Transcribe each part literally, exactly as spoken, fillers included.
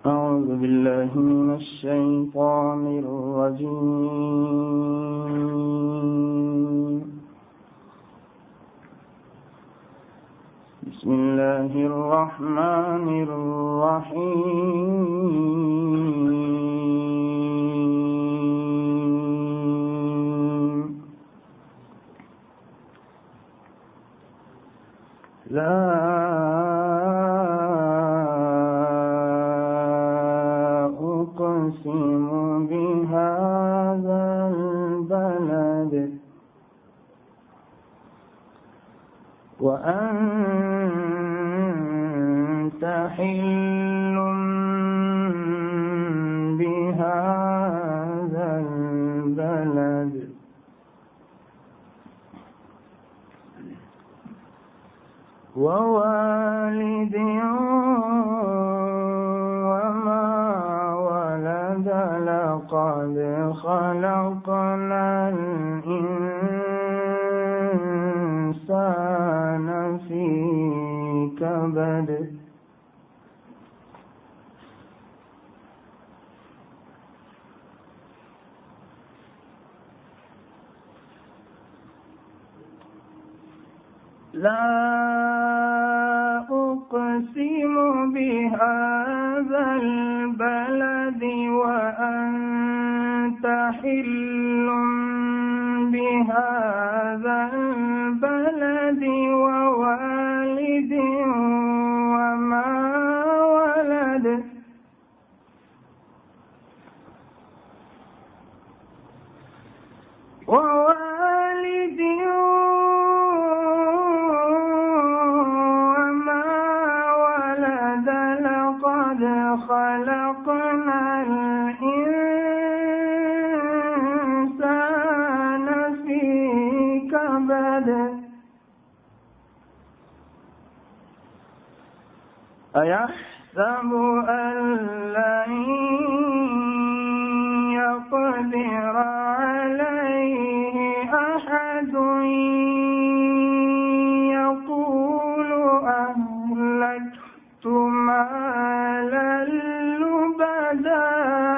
أعوذ بالله من الشيطان الرجيم. بسم الله الرحمن الرحيم. لا أقسم بهذا البلد وأنت حل بهذا البلد ووالد وما ولد لقد خلقنا الإنسان في كبد لا أقسم بهذا البلد وأنت حل بهذا البلد ووالد وما ولد ووالد خلقنا الإنسان في كبد أيحسب أن لن يقدر عليه أحد يقول أهلكت مالا لبدا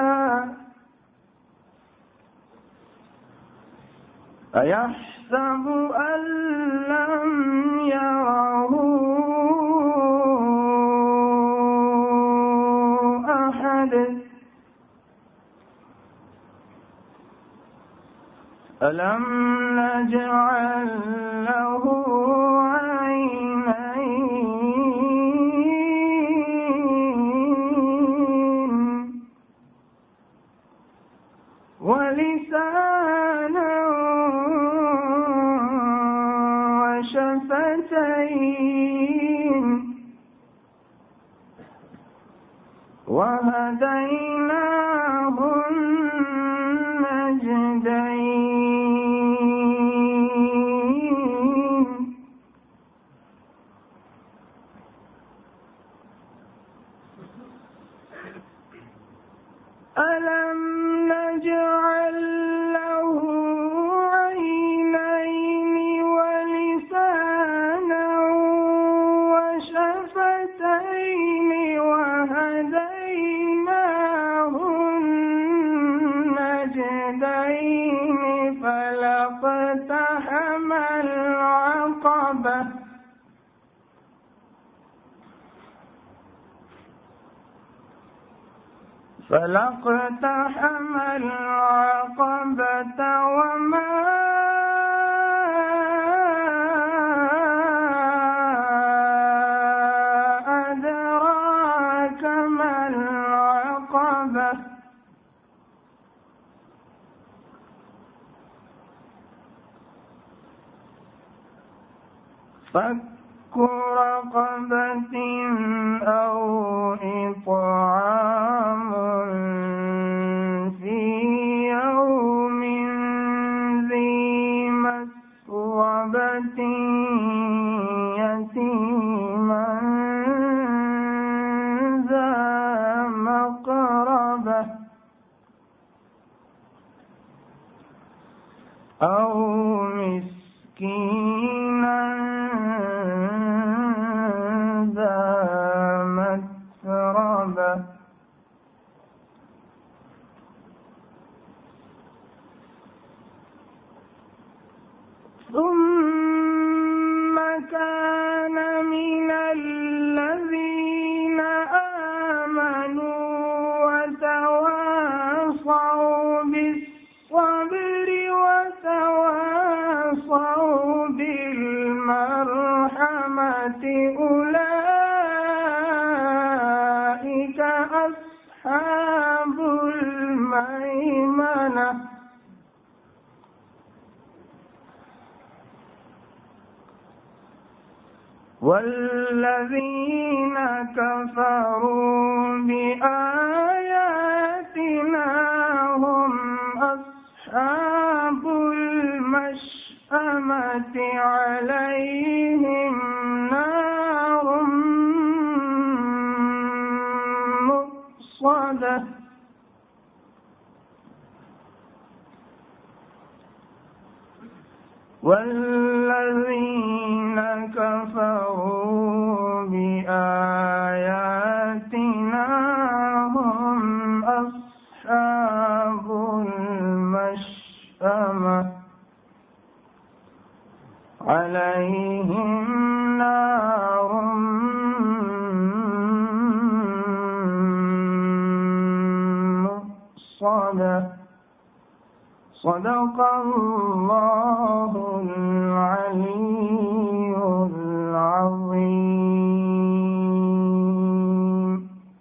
أيحسب أن لم يره أحد ألم نجعل له عينين ولسانا وشفتين وهديناه النجدين ألم نجعل له عينين ولسانا وشفتين وهديناه النجدين فلاقتحم العقبة فلاقتحم العقبة وما أدراك ما العقبة فك رقبة أو إطعام في يوم ذي مسغبة يتيما ذا مقربة أو مسكينا ذا متربة أصحاب الميمنة والذين كفروا بآياتنا هم أصحاب المشأمة عليهم نار مؤصدة والذين كفروا بآياتنا هم أصحاب المشأمة عليهم نار مؤصدة صدق الله العلي العظيم.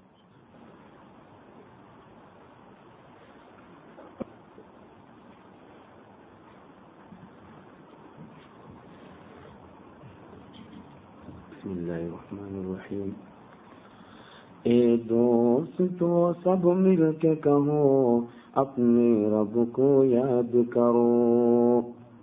بسم اللہ الرحمن الرحیم. اے دوست تو سب مل کے کہو اپنے رب کو یاد کرو.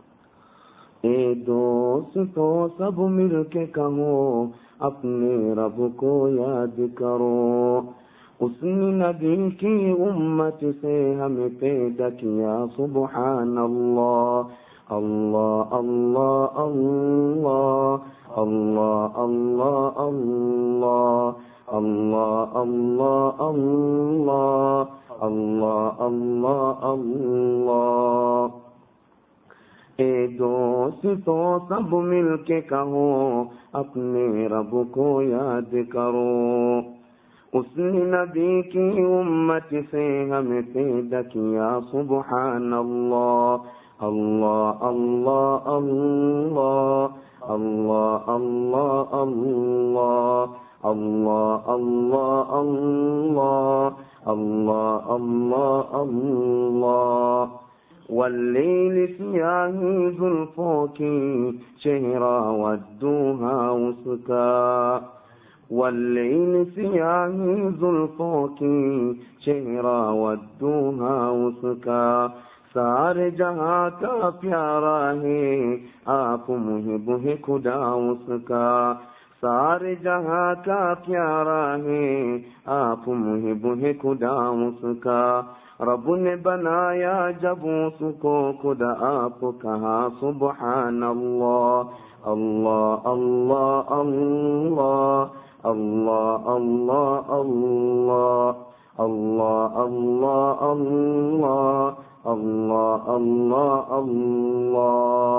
اے دوست تو سب مل کے کہو اپنے رب کو یاد کرو. اس نے نبی کی امت سے ہمیں پیدا کیا. سبحان اللہ اللہ اللہ اللہ اللہ اللہ اللہ اللہ اللہ اللہ اللہ اللہ اللہ. اے دوست تو سب مل کے کہو اپنے رب کو یاد کرو. اس نے نبی کی امت سے ہمیں پیدا کیا. سبحان اللہ اللہ اللہ اللہ اللہ اللہ اللہ اللہ اللہ اللہ اللہ اللہ اللہ. واللیل سیاہی زلفوں کی چہرہ ودوہا اس کا. واللیل سیاہی زلفوں کی چہرہ ودوہا اس کا. سارے جہاں کا پیارا ہے آپ محب ہے خدا اس کا. سارے جہاں کا پیارا ہے آپ محب ہے خدا اس کا. رب نے بنایا جب اس کو خدا آپ کہا. سبحان اللہ اللہ اللہ اللہ اللہ اللہ اللہ اللہ اللہ اللہ اللہ اللہ اللہ.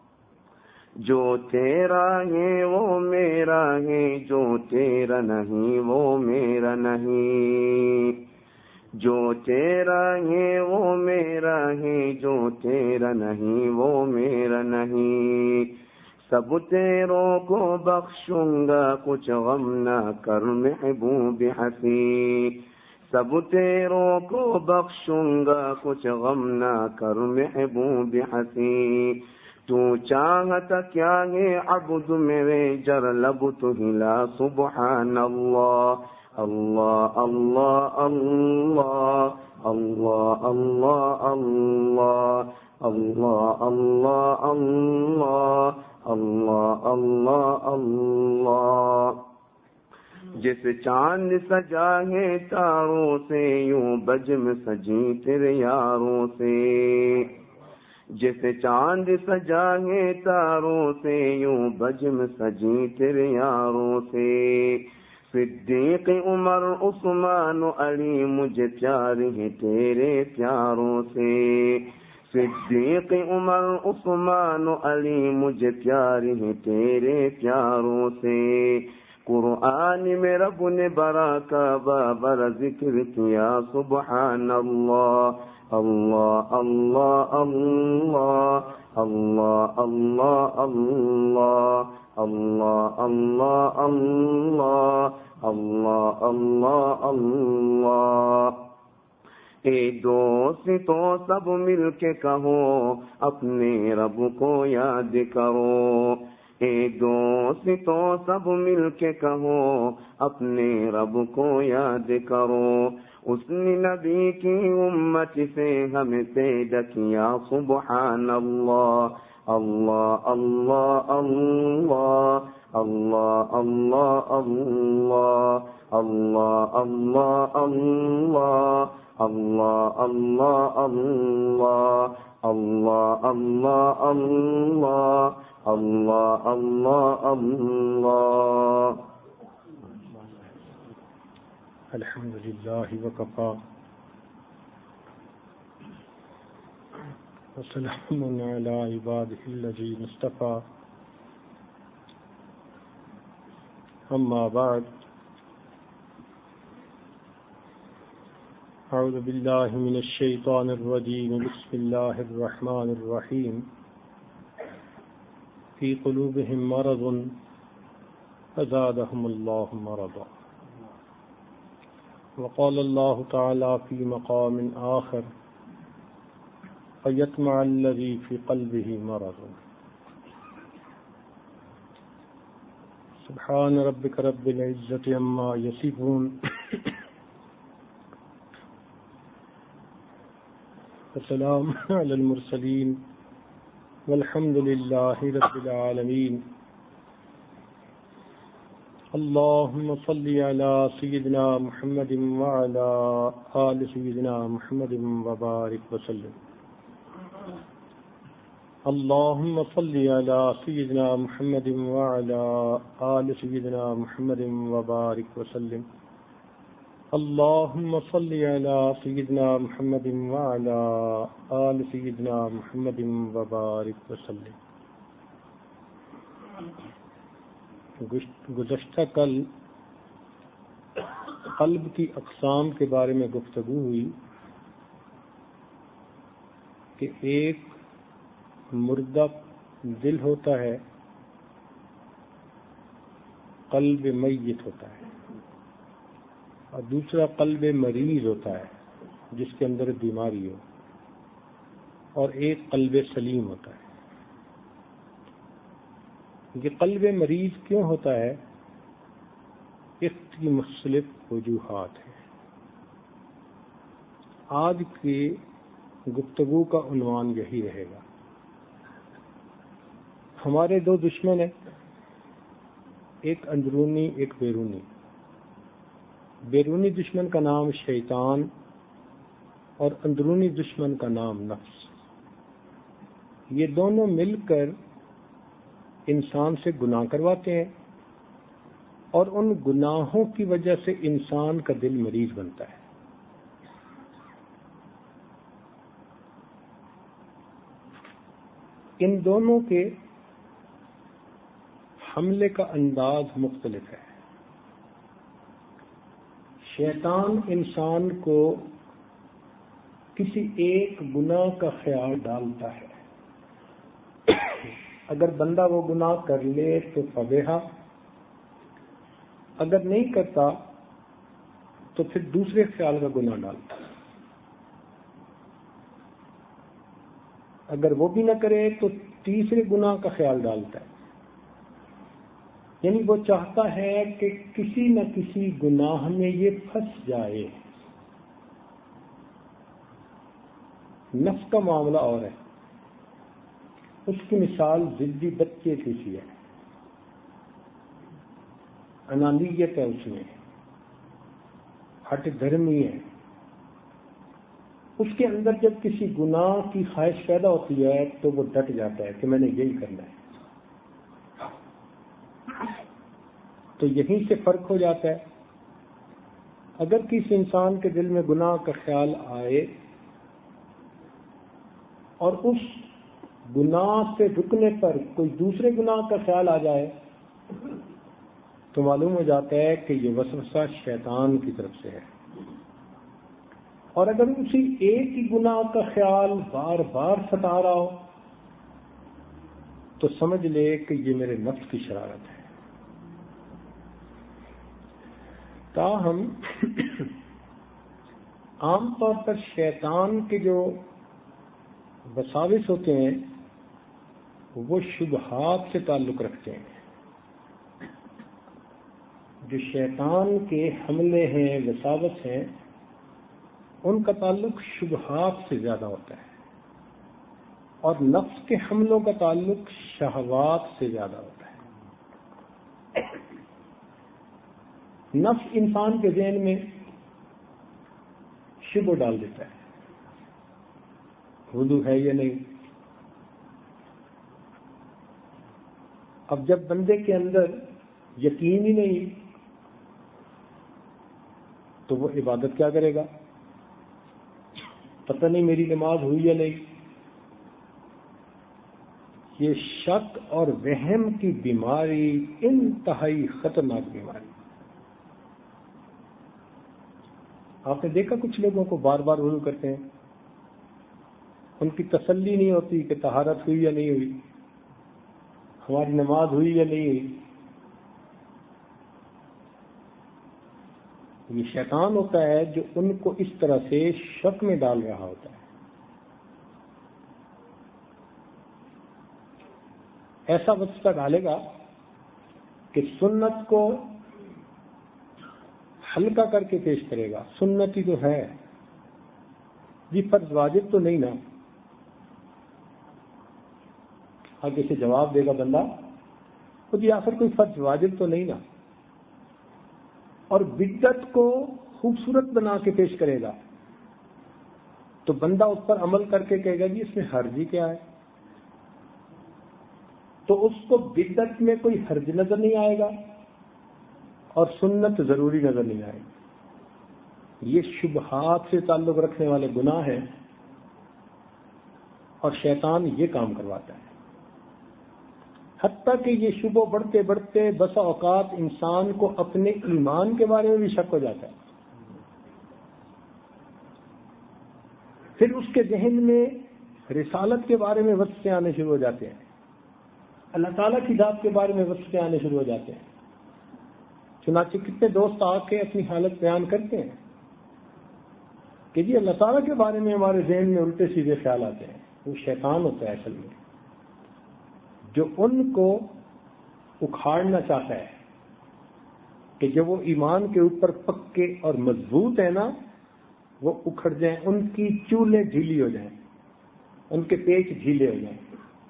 جو تیرا ہے وہ میرا ہے, جو تیرا نہیں وہ میرا نہیں. جو تیرا ہے وہ میرا ہے, جو تیرا نہیں وہ میرا نہیں. سب تیروں کو بخشوں گا کچھ غم نہ کر محبوب حسین. سب تیروں کو بخشوں گا کچھ غم نہ کر محبوب حسین. تو چاہتا کیا ہے عبد میرے جر لب تو ہلا. سبحان اللہ اللہ اللہ اللہ اللہ اللہ اللہ اللہ اللہ اللہ اللہ اللہ. جس چاند سجا ہے تاروں سے یوں بجم سجی تیرے یاروں سے. جس چاند سجا ہے تاروں سے یوں بجم سجی تیرے یاروں سے. صدیق عمر عثمان علی مجھے پیار ہے تیرے پیاروں سے. صدیق عمر عثمان علی مجھے پیار ہے تیرے پیاروں سے. قرآن میں رب نے برا کا بابر ذکر کیا. سبحان اللہ اللہ اللہ اللہ اللہ اللہ اللہ اللہ اللہ اللہ اللہ اللہ اللہ۔ اے دوست تو سب مل کے کہو اپنے رب کو یاد کرو، اے دوست تو سب مل کے کہو اپنے رب کو یاد کرو، اس نے نبی کی امت سے ہمیں پیدا کیا، سبحان اللہ اللہ اللہ اللہ اللہ اللہ اللہ اللہ اللہ اللہ اللہ اللہ اللہ اللہ اللہ اللہ اللہ اللہ اللہ۔ الحمد للہ وکفا وسلام علی عبادہ الذین اصطفی، اما بعد، اعوذ باللہ من الشیطان الرجیم، بسم اللہ الرحمن الرحیم، فی قلوبہم مرض فزادہم اللہ مرضا، وقال اللہ تعالی فی مقام آخر، فیطمع الذی فی قلبہ مرض۔ سبحان ربک رب العزت عما یصفون، وسلام علی المرسلین، والحمد للہ رب العالمین۔ اللہم صلی علی سیدنا محمد وعلی آل سیدنا محمد وبارک وسلم۔ اللہم صلی علی سیدنا محمد وعلی آل سیدنا محمد وبارک وسلم۔ اللہم صلی علی سیدنا محمد وعلی آل سیدنا محمد وبارک وسلم۔ گزشتہ کل قلب کی اقسام کے بارے میں گفتگو ہوئی کہ ایک مردہ دل ہوتا ہے، قلب میت ہوتا ہے، اور دوسرا قلب مریض ہوتا ہے جس کے اندر بیماری ہو، اور ایک قلب سلیم ہوتا ہے۔ یہ قلب مریض کیوں ہوتا ہے؟ اس کی مختلف وجوہات ہیں۔ آج کی گفتگو کا عنوان یہی رہے گا۔ ہمارے دو دشمن ہیں، ایک اندرونی ایک بیرونی۔ بیرونی دشمن کا نام شیطان اور اندرونی دشمن کا نام نفس۔ یہ دونوں مل کر انسان سے گناہ کرواتے ہیں، اور ان گناہوں کی وجہ سے انسان کا دل مریض بنتا ہے۔ ان دونوں کے حملے کا انداز مختلف ہے۔ شیطان انسان کو کسی ایک گناہ کا خیال ڈالتا ہے، اگر بندہ وہ گناہ کر لے تو فبیہا، اگر نہیں کرتا تو پھر دوسرے خیال کا گناہ ڈالتا ہے، اگر وہ بھی نہ کرے تو تیسرے گناہ کا خیال ڈالتا ہے۔ یعنی وہ چاہتا ہے کہ کسی نہ کسی گناہ میں یہ پھنس جائے۔ نفس کا معاملہ اور ہے، اس کی مثال ضدی بچے کی سی ہے، انانیت ہے، اس میں ہٹ دھرمی ہے۔ اس کے اندر جب کسی گناہ کی خواہش پیدا ہوتی ہے تو وہ ڈٹ جاتا ہے کہ میں نے یہی کرنا ہے۔ تو یہیں سے فرق ہو جاتا ہے۔ اگر کسی انسان کے دل میں گناہ کا خیال آئے اور اس گناہ سے رکنے پر کوئی دوسرے گناہ کا خیال آ جائے تو معلوم ہو جاتا ہے کہ یہ وسوسہ شیطان کی طرف سے ہے۔ اور اگر اسی ایک ہی گناہ کا خیال بار بار ستا رہا ہو تو سمجھ لے کہ یہ میرے نفس کی شرارت ہے. تاہم عام طور پر شیطان کے جو وساوس ہوتے ہیں وہ شبہات سے تعلق رکھتے ہیں. جو شیطان کے حملے ہیں، وساوس ہیں، ان کا تعلق شبہات سے زیادہ ہوتا ہے، اور نفس کے حملوں کا تعلق شہوات سے زیادہ ہوتا ہے. نفس انسان کے ذہن میں شبہ ڈال دیتا ہے، وضو ہے یا نہیں. اب جب بندے کے اندر یقین ہی نہیں تو وہ عبادت کیا کرے گا؟ پتہ نہیں میری نماز ہوئی یا نہیں. یہ شک اور وہم کی بیماری انتہائی خطرناک بیماری. آپ نے دیکھا کچھ لوگوں کو بار بار وضو کرتے ہیں، ان کی تسلی نہیں ہوتی کہ طہارت ہوئی یا نہیں ہوئی، ہماری نماز ہوئی یا نہیں ہوئی. یہ شیطان ہوتا ہے جو ان کو اس طرح سے شک میں ڈال رہا ہوتا ہے. ایسا وسوسہ ڈالے گا کہ سنت کو ہلکا کر کے پیش کرے گا. سنت ہی تو ہے جی، فرض واجب تو نہیں نا. آگے سے جواب دے گا بندہ، تو جی آخر کوئی فرض واجب تو نہیں نا. اور بدعت کو خوبصورت بنا کے پیش کرے گا تو بندہ اس پر عمل کر کے کہے گا جی اس میں حرج ہی کیا ہے. تو اس کو بدعت میں کوئی حرج نظر نہیں آئے گا اور سنت ضروری نظر نہیں آئے گی. یہ شبہات سے تعلق رکھنے والے گناہ ہیں اور شیطان یہ کام کرواتا ہے. حتیٰ کہ یہ شبہ بڑھتے بڑھتے بسا اوقات انسان کو اپنے ایمان کے بارے میں بھی شک ہو جاتا ہے. پھر اس کے ذہن میں رسالت کے بارے میں وسوسے آنے شروع ہو جاتے ہیں، اللہ تعالیٰ کی ذات کے بارے میں وسوسے آنے شروع ہو جاتے ہیں. چنانچہ کتنے دوست آ کے اپنی حالت بیان کرتے ہیں کہ جی اللہ تعالیٰ کے بارے میں ہمارے ذہن میں الٹے سیدھے خیال آتے ہیں. وہ شیطان ہوتا ہے اصل میں، جو ان کو اکھاڑنا چاہتا ہے کہ جب وہ ایمان کے اوپر پکے اور مضبوط ہیں نا، وہ اکھڑ جائیں، ان کی چولیں ڈھیلی ہو جائیں، ان کے پیچ ڈھیلے ہو جائیں.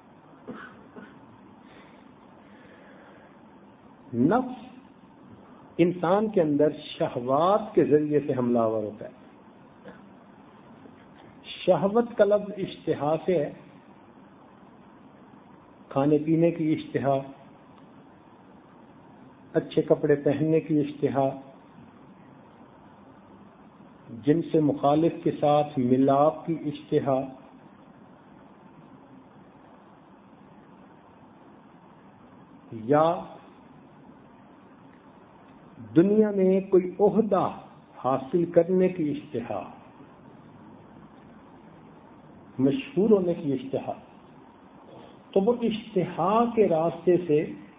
نفس انسان کے اندر شہوات کے ذریعے سے حملہ آور ہوتا ہے. شہوت کا لفظ اشتہا سے ہے، کھانے پینے کی اشتہا، اچھے کپڑے پہننے کی اشتہا، جن سے مخالف کے ساتھ ملاپ کی اشتہا، یا دنیا میں کوئی عہدہ حاصل کرنے کی اشتہا، مشہور ہونے کی اشتہا. تو وہ اشتہا کے راستے سے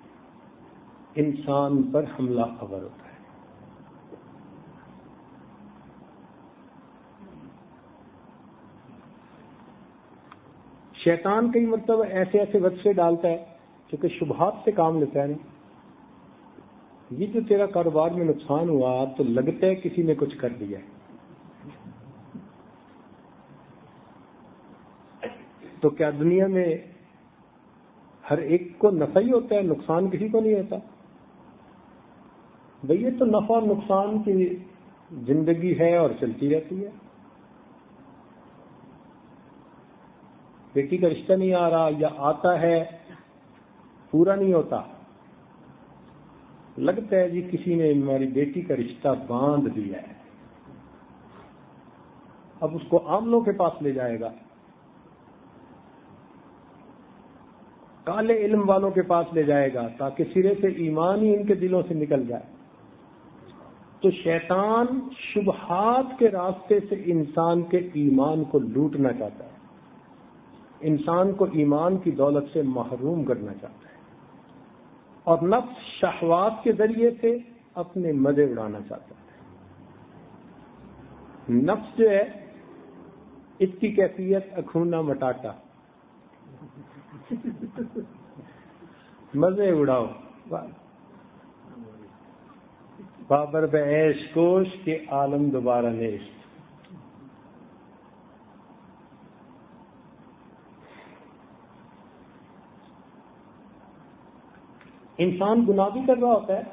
انسان پر حملہ آور ہوتا ہے. شیطان کئی مرتبہ ایسے ایسے وسوسے ڈالتا ہے کیونکہ شبہات سے کام لیتا ہے نا. یہ جو تیرا کاروبار میں نقصان ہوا تو لگتا ہے کسی نے کچھ کر دیا ہے، تو کیا دنیا میں ہر ایک کو نفع ہی ہوتا ہے، نقصان کسی کو نہیں ہوتا؟ بھئی یہ تو نفع اور نقصان کی زندگی ہے اور چلتی رہتی ہے. بیٹی کا رشتہ نہیں آ رہا یا آتا ہے پورا نہیں ہوتا، لگتا ہے جی کسی نے ہماری بیٹی کا رشتہ باندھ دیا ہے. اب اس کو عاملوں کے پاس لے جائے گا، کالے علم والوں کے پاس لے جائے گا تاکہ سرے سے ایمان ہی ان کے دلوں سے نکل جائے. تو شیطان شبہات کے راستے سے انسان کے ایمان کو لوٹنا چاہتا ہے. انسان کو ایمان کی دولت سے محروم کرنا چاہتا ہے، اور نفس شہوات کے ذریعے سے اپنے مزے اڑانا چاہتا ہے۔ نفس جو ہے اس کی کیفیت اکھونا مٹاٹا، مزے اڑاؤ، بابر بے عیش کوش کے عالم دوبارہ نیش۔ انسان گناہ بھی کر رہا ہوتا ہے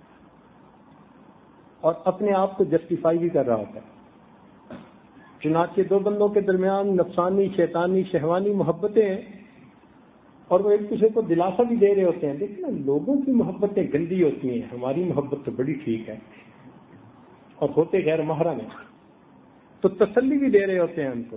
اور اپنے آپ کو جسٹیفائی بھی کر رہا ہوتا ہے۔ چنانچہ دو بندوں کے درمیان نفسانی شیطانی شہوانی محبتیں ہیں اور وہ ایک دوسرے کو دلاسا بھی دے رہے ہوتے ہیں، دیکھیں نا لوگوں کی محبتیں گندی ہوتی ہیں، ہماری محبت تو بڑی ٹھیک ہے، اور ہوتے غیر محرم ہیں تو تسلی بھی دے رہے ہوتے ہیں ان کو۔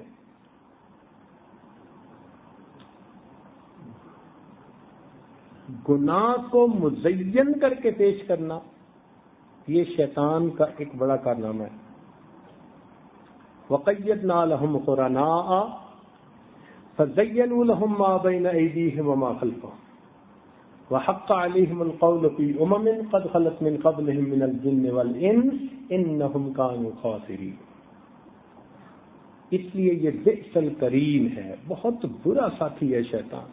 گناہ کو مزین کر کے پیش کرنا یہ شیطان کا ایک بڑا کارنامہ ہے۔ وَقَيَّدْنَا لَهُمْ قُرَنَاءَ فَزَيَّنُوا لَهُم مَّا بَيْنَ أَيْدِيهِمْ وَمَا خَلْفَهُمْ وَحَقَّ عَلَيْهِمُ الْقَوْلُ فِي أُمَمٍ قَدْ خَلَتْ مِن قَبْلِهِم مِّنَ الْجِنِّ وَالْإِنسِ إِنَّهُمْ كَانُوا خَاسِرِينَ۔ اس لیے یہ بئس القرین ہے، بہت برا ساتھی ہے شیطان۔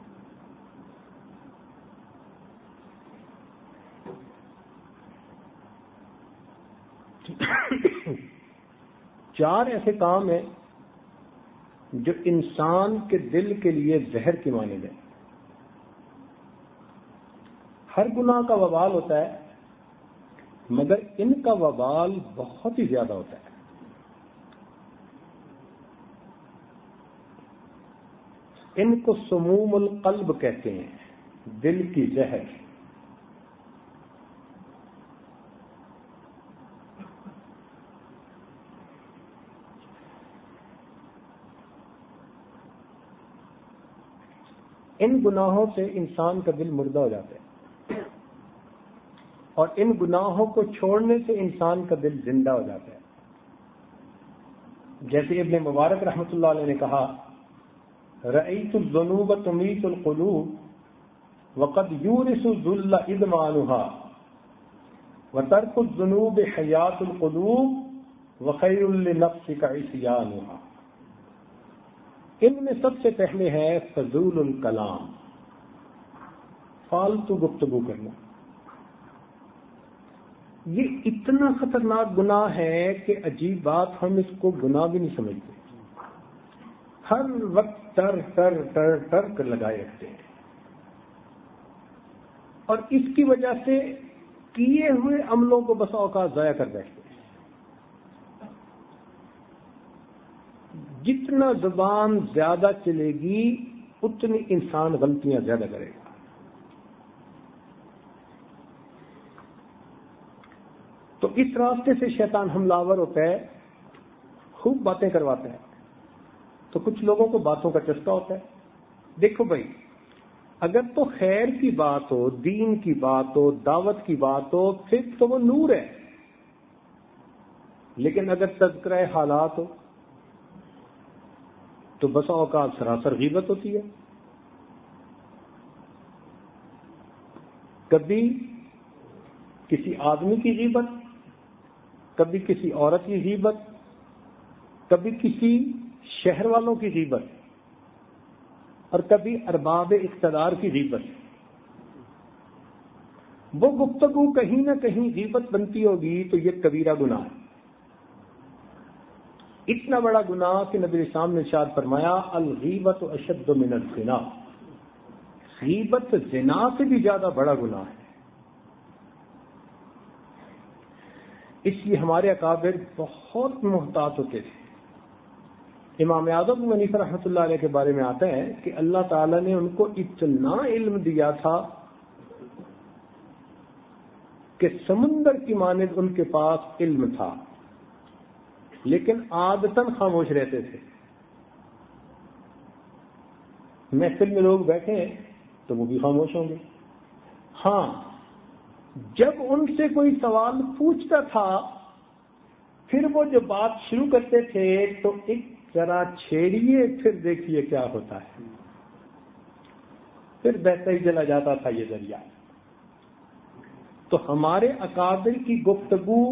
چار ایسے کام ہیں جو انسان کے دل کے لیے زہر کی مانند ہیں۔ ہر گناہ کا وبال ہوتا ہے مگر ان کا وبال بہت ہی زیادہ ہوتا ہے۔ ان کو سموم القلب کہتے ہیں، دل کی زہر۔ ان گناہوں سے انسان کا دل مردہ ہو جاتا ہے اور ان گناہوں کو چھوڑنے سے انسان کا دل زندہ ہو جاتا ہے۔ جیسے ابن مبارک رحمۃ اللہ علیہ نے کہا، رأیت الذنوب تمیت القلوب وقد یورث الذل ادمانها وترک الذنوب حیات القلوب وخیر لنفسک عصیانها۔ ان میں سب سے پہلے ہے فضول الکلام، فالتو گفتگو کرنا۔ یہ اتنا خطرناک گناہ ہے کہ عجیب بات ہم اس کو گناہ بھی نہیں سمجھتے، ہر وقت ٹر ٹر ٹر ٹر کر لگائے رکھتے ہیں، اور اس کی وجہ سے کیے ہوئے عملوں کو بسا اوقات ضائع کر بیٹھتے ہیں۔ جتنا زبان زیادہ چلے گی اتنی انسان غلطیاں زیادہ کرے گا۔ تو اس راستے سے شیطان حملہ آور ہوتا ہے، خوب باتیں کرواتا ہے۔ تو کچھ لوگوں کو باتوں کا چسکا ہوتا ہے۔ دیکھو بھائی، اگر تو خیر کی بات ہو، دین کی بات ہو، دعوت کی بات ہو، پھر تو وہ نور ہے، لیکن اگر تذکرہ حالات ہو تو بسا اوقات سراسر غیبت ہوتی ہے۔ کبھی کسی آدمی کی غیبت، کبھی کسی عورت کی غیبت، کبھی کسی شہر والوں کی غیبت، اور کبھی ارباب اقتدار کی غیبت۔ وہ گفتگو کہیں نہ کہیں غیبت بنتی ہوگی تو یہ کبیرہ گناہ ہے، اتنا بڑا گناہ کہ نبی اسلام نے ارشاد فرمایا الغیبت اشد من الزنا، غیبت زنا سے بھی زیادہ بڑا گناہ ہے۔ اس لیے ہمارے اکابر بہت محتاط ہوتے تھے۔ امام اعظم ابو حنیفہ رحمۃ اللہ علیہ کے بارے میں آتا ہے کہ اللہ تعالیٰ نے ان کو اتنا علم دیا تھا کہ سمندر کی مانند ان کے پاس علم تھا، لیکن عادتاً خاموش رہتے تھے۔ محفل میں لوگ بیٹھے ہیں تو وہ بھی خاموش ہوں گے۔ ہاں، جب ان سے کوئی سوال پوچھتا تھا پھر وہ جو بات شروع کرتے تھے تو ایک ذرا چھیڑیے پھر دیکھیے کیا ہوتا ہے. پھر بہتا ہی چلا جاتا تھا یہ دریا. تو ہمارے اکابر کی گفتگو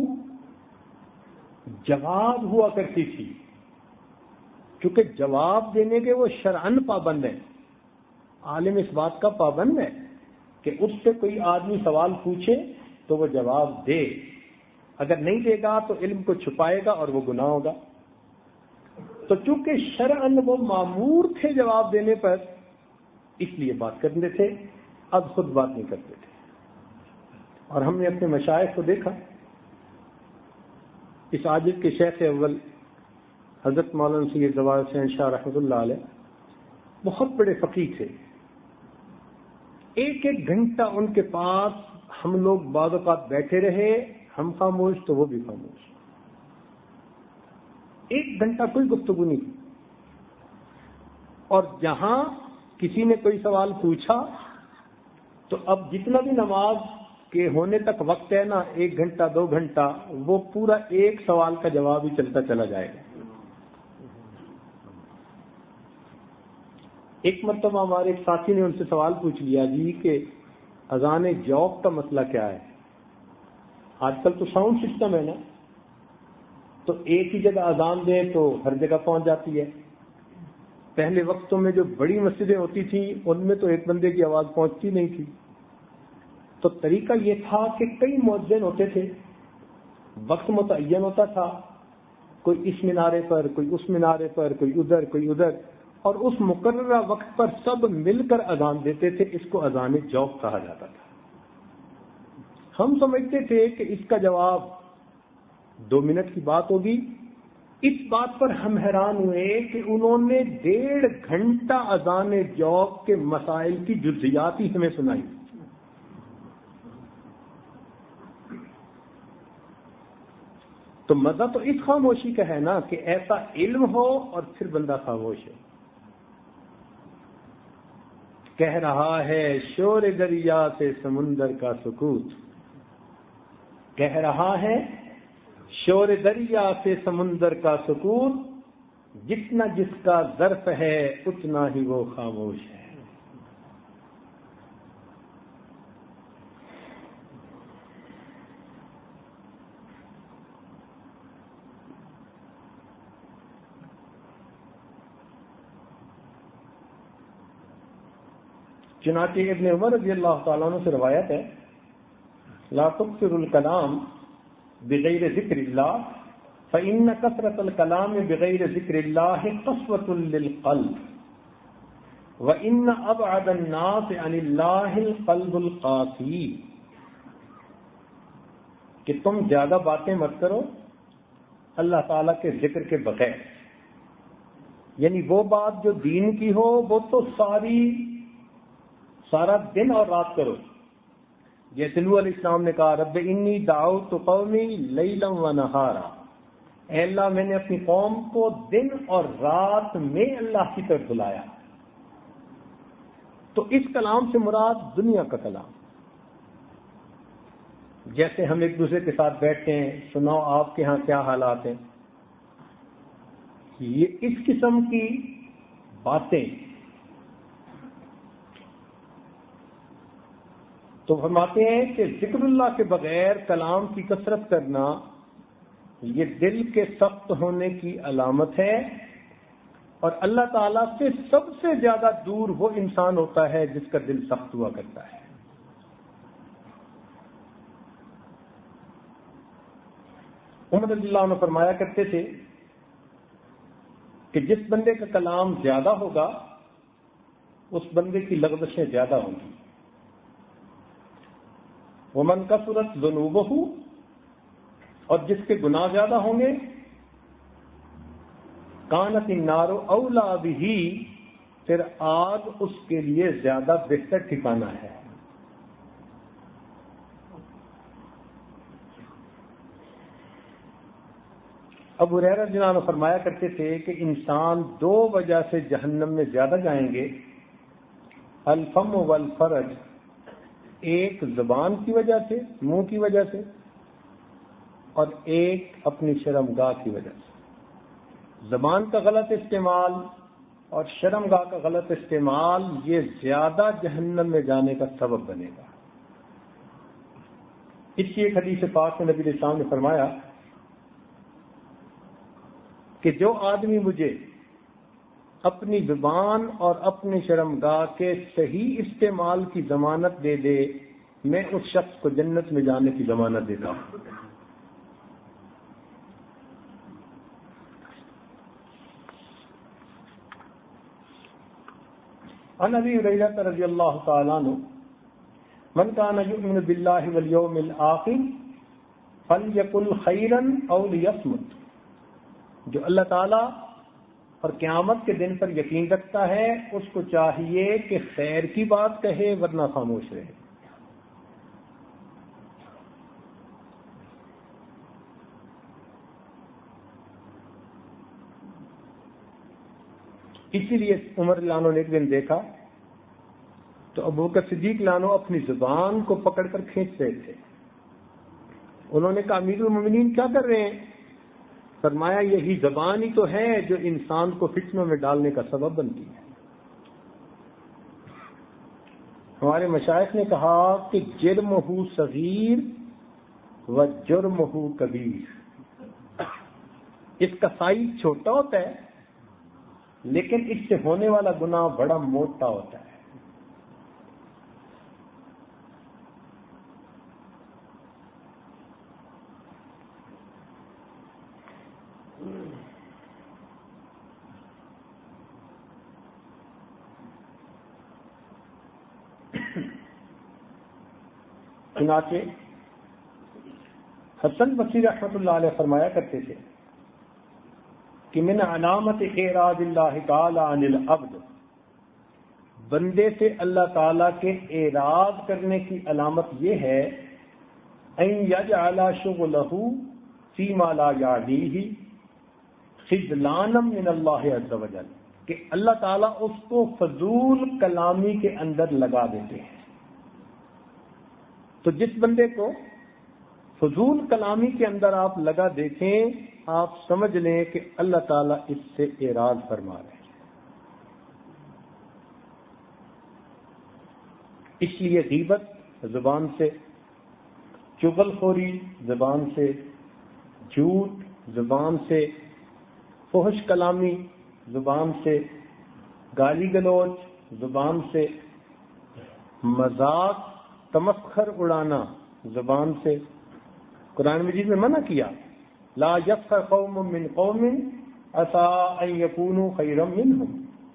جواب ہوا کرتی تھی، کیونکہ جواب دینے کے وہ شرعن پابند ہیں. عالم اس بات کا پابند ہے کہ اس سے کوئی آدمی سوال پوچھے تو وہ جواب دے، اگر نہیں دے گا تو علم کو چھپائے گا اور وہ گناہ ہوگا. تو چونکہ شرعن وہ مامور تھے جواب دینے پر، اس لیے بات کرتے تھے، اب خود بات نہیں کرتے تھے. اور ہم نے اپنے مشائخ کو دیکھا. اس عاجز کے شیخ اول حضرت مولانا سید زوال حسین شاہ رحمۃ اللہ علیہ بہت بڑے فقیہ تھے. ایک ایک گھنٹہ ان کے پاس ہم لوگ بعض اوقات بیٹھے رہے، ہم خاموش تو وہ بھی خاموش. ایک گھنٹہ کوئی گفتگو نہیں کی. اور جہاں کسی نے کوئی سوال پوچھا تو اب جتنا بھی نماز کے ہونے تک وقت ہے نا، ایک گھنٹہ دو گھنٹہ، وہ پورا ایک سوال کا جواب ہی چلتا چلا جائے گا. ایک مرتبہ ہمارے ایک ساتھی نے ان سے سوال پوچھ لیا جی کہ اذان جوق کا مسئلہ کیا ہے. آج کل تو ساؤنڈ سسٹم ہے نا، تو ایک ہی جگہ اذان دیں تو ہر جگہ پہنچ جاتی ہے. پہلے وقتوں میں جو بڑی مسجدیں ہوتی تھیں ان میں تو ایک بندے کی آواز پہنچتی نہیں تھی. تو طریقہ یہ تھا کہ کئی مؤذن ہوتے تھے، وقت متعین ہوتا تھا، کوئی اس مینارے پر، کوئی اس مینارے پر، کوئی ادھر کوئی ادھر، اور اس مقررہ وقت پر سب مل کر اذان دیتے تھے. اس کو اذان جوق کہا جاتا تھا. ہم سمجھتے تھے کہ اس کا جواب دو منٹ کی بات ہوگی. اس بات پر ہم حیران ہوئے کہ انہوں نے ڈیڑھ گھنٹہ اذان جوق کے مسائل کی جزیات ہی ہمیں سنائی. تو مزہ تو اس خاموشی کا ہے نا کہ ایسا علم ہو اور پھر بندہ خاموش ہے. کہہ رہا ہے شور دریا سے سمندر کا سکوت، کہہ رہا ہے شور دریا سے سمندر کا سکوت، جتنا جس کا ظرف ہے اتنا ہی وہ خاموش ہے. چنانچہ ابن عمر رضی اللہ تعالیٰ عنہ سے روایت ہے، لا تکثر الکلام بغیر ذکر اللہ فإن کثرة الکلام بغیر ذکر اللہ قسوة للقلب وإن ابعد الناس عن اللہ القلب القاسي. کہ تم زیادہ باتیں مت کرو اللہ تعالیٰ کے ذکر کے بغیر، یعنی وہ بات جو دین کی ہو وہ تو ساری سارا دن اور رات کرو. جیسے نوح علیہ السلام نے کہا رب انی دعوت قومی لیلا و نہارا، اے اللہ میں نے اپنی قوم کو دن اور رات میں اللہ کی طرف بلایا. تو اس کلام سے مراد دنیا کا کلام. جیسے ہم ایک دوسرے کے ساتھ بیٹھتے ہیں، سناؤ آپ کے ہاں کیا حالات ہیں، یہ اس قسم کی باتیں. تو فرماتے ہیں کہ ذکر اللہ کے بغیر کلام کی کثرت کرنا یہ دل کے سخت ہونے کی علامت ہے، اور اللہ تعالیٰ سے سب سے زیادہ دور وہ انسان ہوتا ہے جس کا دل سخت ہوا کرتا ہے. عمر رضی اللہ عنہ فرمایا کرتے تھے کہ جس بندے کا کلام زیادہ ہوگا اس بندے کی لغزشیں زیادہ ہوں گی. ومن کثرت ذنوبہ، اور جس کے گناہ زیادہ ہوں گے، کانت النار اولا بہ، پھر آگ اس کے لیے زیادہ بہتر ٹھکانہ ہے. ابو ہریرہ رضی اللہ عنہ فرمایا کرتے تھے کہ انسان دو وجہ سے جہنم میں زیادہ جائیں گے، الفم والفرج، ایک زبان کی وجہ سے، منہ کی وجہ سے، اور ایک اپنی شرمگاہ کی وجہ سے. زبان کا غلط استعمال اور شرمگاہ کا غلط استعمال یہ زیادہ جہنم میں جانے کا سبب بنے گا. اس لیے حدیث پاک میں نبی علیہ السلام نے فرمایا کہ جو آدمی مجھے اپنی زبان اور اپنی شرمگاہ کے صحیح استعمال کی ضمانت دے دے میں اس شخص کو جنت میں جانے کی ضمانت دیتا ہوں. عن ابی ہریرہ رضی اللہ تعالی عنہ من کان یؤمن باللہ والیوم الآخر فلیقل خیرا او لیصمت. جو اللہ تعالی اور قیامت کے دن پر یقین رکھتا ہے اس کو چاہیے کہ خیر کی بات کہے ورنہ خاموش رہے. اسی لیے عمر لانو نے ایک دن دیکھا تو ابو بکر صدیق لانو اپنی زبان کو پکڑ کر کھینچ رہے تھے. انہوں نے کہا امیر المومنین کیا کر رہے ہیں؟ فرمایا یہی زبان ہی تو ہے جو انسان کو فتنوں میں ڈالنے کا سبب بنتی ہے. ہمارے مشائخ نے کہا کہ جرمہ صغیر و جرمہ کبیر. اس کا سائز چھوٹا ہوتا ہے لیکن اس سے ہونے والا گناہ بڑا موٹا ہوتا ہے. چنانچہ حسن بصری رحمۃ اللہ علیہ فرمایا کرتے تھے کہ من علامت اعراض اللہ تعالی عن العبد، بندے سے اللہ تعالی کے اعراض کرنے کی علامت یہ ہے ان یجعل شغلہ فیما لا یعنیہ خذلانا من اللہ عز وجل، کہ اللہ تعالیٰ اس کو فضول کلامی کے اندر لگا دیتے ہیں. تو جس بندے کو فضول کلامی کے اندر آپ لگا دیکھیں آپ سمجھ لیں کہ اللہ تعالیٰ اس سے اعراض فرما رہے ہیں. اس لیے غیبت زبان سے، چغل خوری زبان سے، جھوٹ زبان سے، فحش کلامی زبان سے، گالی گلوچ زبان سے، مذاق تمسخر اڑانا زبان سے. قرآن مجید میں منع کیا لا یسخر قوم من قوم عسى ان يكونوا خيرا منهم.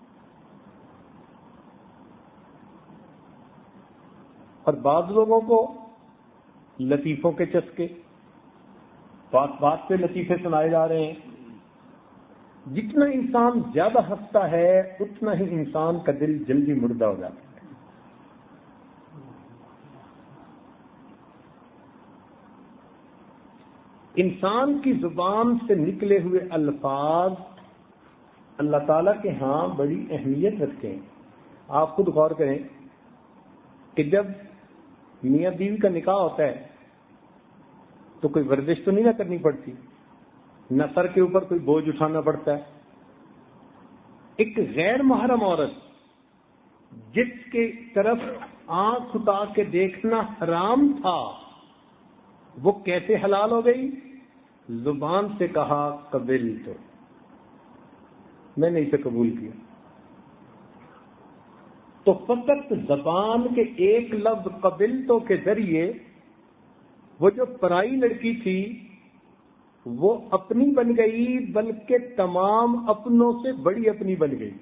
اور بعض لوگوں کو لطیفوں کے چسکے، بات بات پہ لطیفے سنائے جا رہے ہیں. جتنا انسان زیادہ ہنستا ہے اتنا ہی انسان کا دل جلدی مردہ ہو جاتا ہے. انسان کی زبان سے نکلے ہوئے الفاظ اللہ تعالیٰ کے ہاں بڑی اہمیت رکھتے ہیں. آپ خود غور کریں کہ جب میاں بیوی کا نکاح ہوتا ہے تو کوئی ورزش تو نہیں نہ کرنی پڑتی، نہ سر کے اوپر کوئی بوجھ اٹھانا پڑتا ہے. ایک غیر محرم عورت جس کے طرف آنکھ اٹھا کے دیکھنا حرام تھا وہ کیسے حلال ہو گئی؟ زبان سے کہا قبل تو، میں نے اسے قبول کیا. تو فقط زبان کے ایک لفظ قبل تو کے ذریعے وہ جو پرائی لڑکی تھی وہ اپنی بن گئی، بلکہ تمام اپنوں سے بڑی اپنی بن گئی.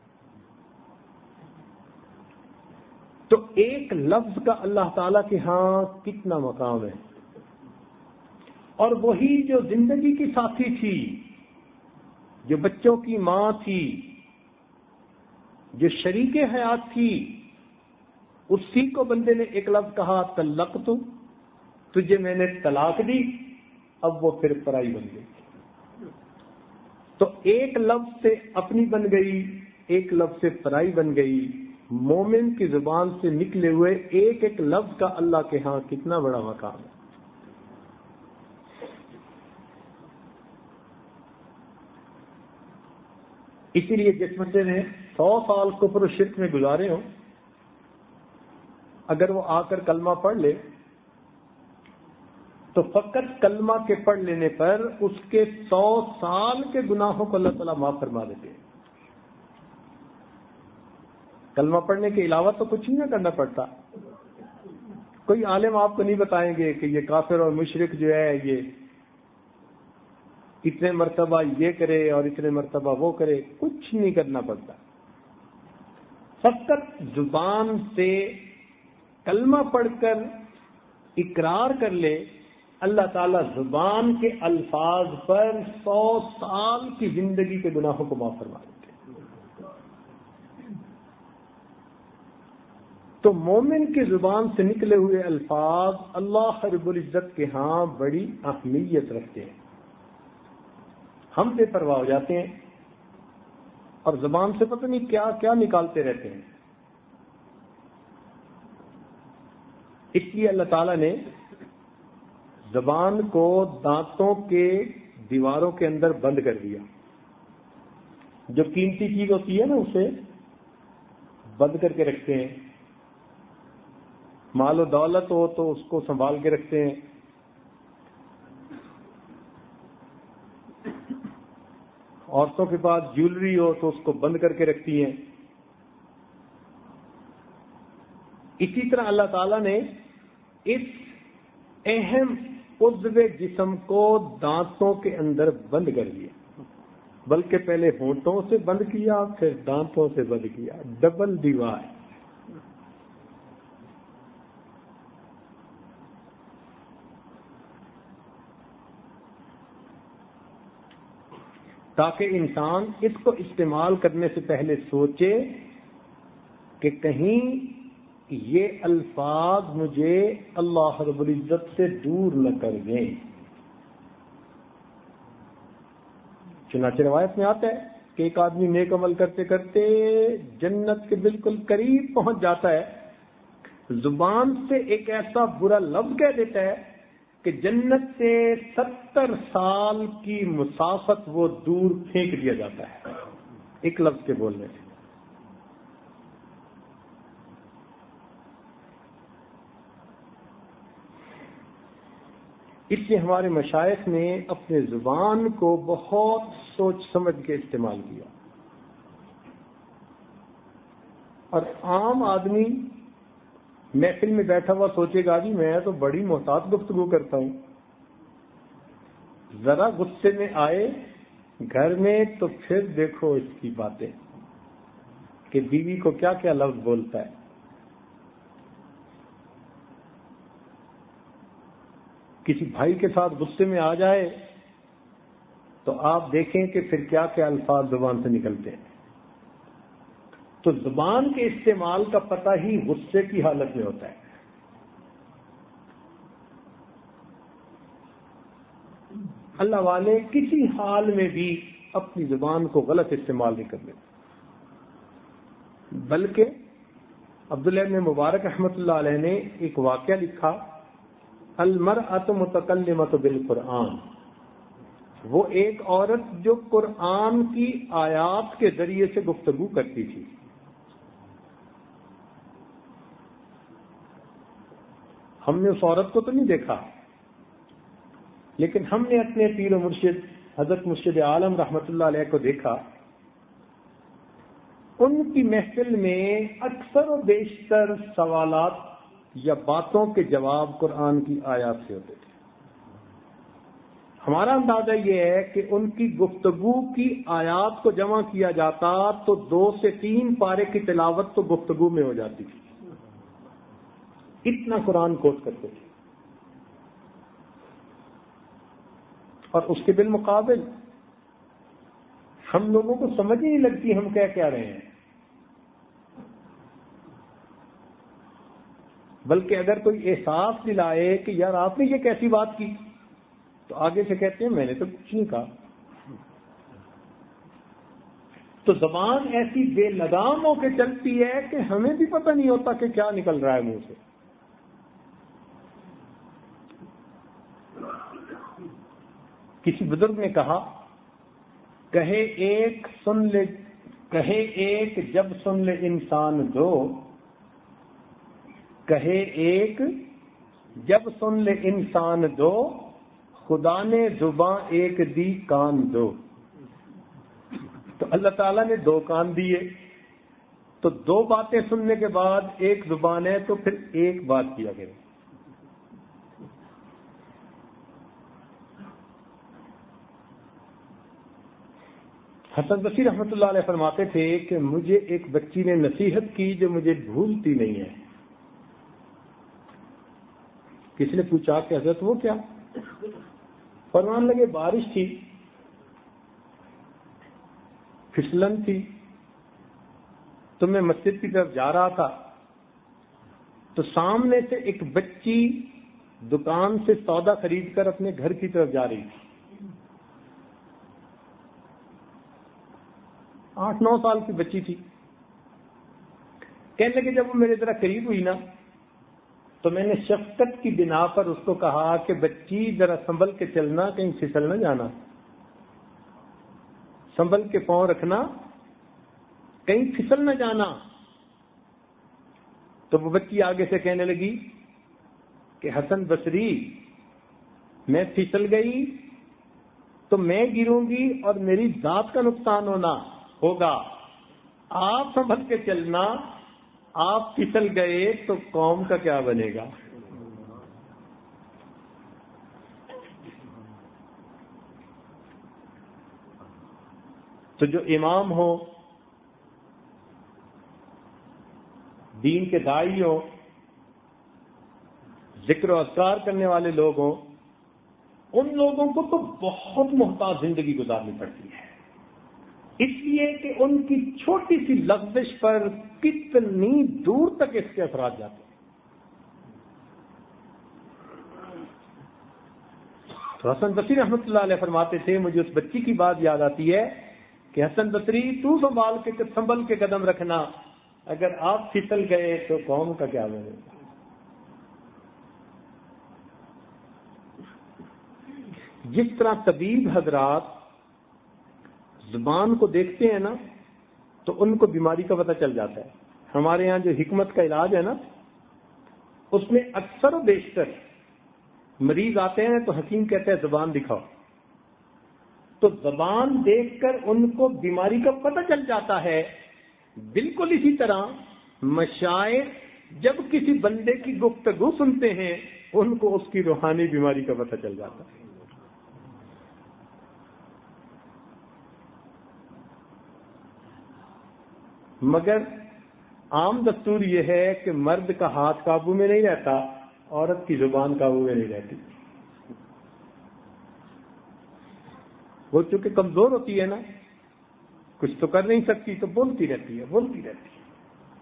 تو ایک لفظ کا اللہ تعالی کے ہاں کتنا مقام ہے. اور وہی جو زندگی کی ساتھی تھی، جو بچوں کی ماں تھی، جو شریک حیات تھی، اسی کو بندے نے ایک لفظ کہا طلقت، تجھے میں نے طلاق دی، اب وہ پھر پرائی بن گئی. تو ایک لفظ سے اپنی بن گئی، ایک لفظ سے پرائی بن گئی. مومن کی زبان سے نکلے ہوئے ایک ایک لفظ کا اللہ کے ہاں کتنا بڑا مقام ہے. اسی لیے جس بندے نے سو سال کفر و شرک میں گزارے ہوں، اگر وہ آ کر کلمہ پڑھ لے تو فقط کلمہ کے پڑھ لینے پر اس کے سو سال کے گناہوں کو اللہ تعالیٰ معاف فرما دیتے ہیں۔ کلمہ پڑھنے کے علاوہ تو کچھ نہیں کرنا پڑتا۔ کوئی عالم آپ کو نہیں بتائیں گے کہ یہ کافر اور مشرک جو ہے یہ اتنے مرتبہ یہ کرے اور اتنے مرتبہ وہ کرے، کچھ نہیں کرنا پڑتا۔ فقط زبان سے کلمہ پڑھ کر اقرار کر لے، اللہ تعالیٰ زبان کے الفاظ پر سو سال کی زندگی کے گناہوں کو معاف فرما دیتے۔ تو مومن کی زبان سے نکلے ہوئے الفاظ اللہ رب العزت کے ہاں بڑی اہمیت رکھتے ہیں۔ ہم بے پرواہ ہو جاتے ہیں اور زبان سے پتہ نہیں کیا کیا نکالتے رہتے ہیں۔ اس لیے اللہ تعالیٰ نے زبان کو دانتوں کے دیواروں کے اندر بند کر دیا۔ جو قیمتی چیز ہوتی ہے نا اسے بند کر کے رکھتے ہیں۔ مال و دولت ہو تو اس کو سنبھال کے رکھتے ہیں، عورتوں کے پاس جیولری ہو تو اس کو بند کر کے رکھتی ہیں۔ اسی طرح اللہ تعالیٰ نے اس اہم عضو جسم کو دانتوں کے اندر بند کر دیا، بلکہ پہلے ہونٹوں سے بند کیا پھر دانتوں سے بند کیا، ڈبل دیوار۔ تاکہ انسان اس کو استعمال کرنے سے پہلے سوچے کہ کہیں یہ الفاظ مجھے اللہ رب العزت سے دور نہ کر دیں۔ چنانچہ روایت میں آتا ہے کہ ایک آدمی نیک عمل کرتے کرتے جنت کے بالکل قریب پہنچ جاتا ہے، زبان سے ایک ایسا برا لفظ کہہ دیتا ہے کہ جنت سے ستر سال کی مسافت وہ دور پھینک دیا جاتا ہے ایک لفظ کے بولنے سے۔ اس لیے ہمارے مشائخ نے اپنے زبان کو بہت سوچ سمجھ کے استعمال کیا، اور عام آدمی محفل میں بیٹھا ہوا سوچے گا جی میں تو بڑی محتاط گفتگو کرتا ہوں، ذرا غصے میں آئے گھر میں تو پھر دیکھو اس کی باتیں کہ بیوی کو کیا کیا لفظ بولتا ہے۔ کسی بھائی کے ساتھ غصے میں آ جائے تو آپ دیکھیں کہ پھر کیا کیا الفاظ زبان سے نکلتے ہیں۔ تو زبان کے استعمال کا پتہ ہی غصے کی حالت میں ہوتا ہے۔ اللہ والے کسی حال میں بھی اپنی زبان کو غلط استعمال نہیں کرتے، بلکہ عبداللہ ابن مبارک رحمۃ اللہ علیہ نے ایک واقعہ لکھا، المرأۃ متکلمۃ بالقرآن، وہ ایک عورت جو قرآن کی آیات کے ذریعے سے گفتگو کرتی تھی۔ ہم نے اس عورت کو تو نہیں دیکھا، لیکن ہم نے اپنے پیر و مرشد حضرت مرشد عالم رحمۃ اللہ علیہ کو دیکھا، ان کی محفل میں اکثر و بیشتر سوالات یا باتوں کے جواب قرآن کی آیات سے ہوتے تھے۔ ہمارا اندازہ یہ ہے کہ ان کی گفتگو کی آیات کو جمع کیا جاتا تو دو سے تین پارے کی تلاوت تو گفتگو میں ہو جاتی تھی، اتنا قرآن کوٹ کرتے تھے۔ اور اس کے بالمقابل ہم لوگوں کو سمجھ ہی نہیں لگتی ہم کیا کہہ رہے ہیں، بلکہ اگر کوئی احساس دلائے کہ یار آپ نے یہ کیسی بات کی تو آگے سے کہتے ہیں میں نے تو کچھ نہیں کہا۔ تو زبان ایسی بے لگام ہو کے چلتی ہے کہ ہمیں بھی پتہ نہیں ہوتا کہ کیا نکل رہا ہے منہ سے۔ کسی بزرگ نے کہا کہے ایک سن لے کہے ایک جب سن لے انسان دو، کہے ایک جب سن لے انسان دو، خدا نے زباں ایک دی کان دو۔ تو اللہ تعالیٰ نے دو کان دیے، تو دو باتیں سننے کے بعد ایک زبان ہے تو پھر ایک بات کیا کرے۔ حسن بصری رحمۃ اللہ علیہ فرماتے تھے کہ مجھے ایک بچی نے نصیحت کی جو مجھے بھولتی نہیں ہے۔ کسی نے پوچھا کہ حضرت وہ کیا؟ فرمان لگے بارش تھی، پھسلن تھی، تو میں مسجد کی طرف جا رہا تھا، تو سامنے سے ایک بچی دکان سے سودا خرید کر اپنے گھر کی طرف جا رہی تھی۔ آٹھ نو سال کی بچی تھی۔ کہنے لگے جب وہ میرے ذرا قریب ہوئی نا، تو میں نے شفقت کی بنا پر اس کو کہا کہ بچی ذرا سنبھل کے چلنا، کہیں پھسل نہ جانا، سنبھل کے پاؤں رکھنا، کہیں پھسل نہ جانا۔ تو وہ بچی آگے سے کہنے لگی کہ حسن بصری، میں پھسل گئی تو میں گروں گی اور میری ذات کا نقصان ہونا ہوگا، آپ سنبھل کے چلنا، آپ پھسل گئے تو قوم کا کیا بنے گا؟ تو جو امام ہو، دین کے داعی ہو، ذکر و اذکار کرنے والے لوگ ہوں، ان لوگوں کو تو بہت محتاط زندگی گزارنی پڑتی ہے، اس لیے کہ ان کی چھوٹی سی لغزش پر کتنی دور تک اس کے اثرات جاتے ہیں۔ تو حسن بصری رحمۃ اللہ علیہ فرماتے تھے مجھے اس بچی کی بات یاد آتی ہے کہ حسن بصری تو سنبھال کے سنبھل کے قدم رکھنا، اگر آپ پھسل گئے تو قوم کا کیا بنے گا؟ جس طرح طبیب حضرات زبان کو دیکھتے ہیں نا تو ان کو بیماری کا پتہ چل جاتا ہے۔ ہمارے ہاں جو حکمت کا علاج ہے نا، اس میں اکثر و بیشتر مریض آتے ہیں تو حکیم کہتے ہیں زبان دکھاؤ، تو زبان دیکھ کر ان کو بیماری کا پتہ چل جاتا ہے۔ بالکل اسی طرح مشائخ جب کسی بندے کی گفتگو سنتے ہیں ان کو اس کی روحانی بیماری کا پتہ چل جاتا ہے۔ مگر عام دستور یہ ہے کہ مرد کا ہاتھ قابو میں نہیں رہتا، عورت کی زبان قابو میں نہیں رہتی۔ وہ چونکہ کمزور ہوتی ہے نا، کچھ تو کر نہیں سکتی، تو بولتی رہتی ہے بولتی رہتی ہے۔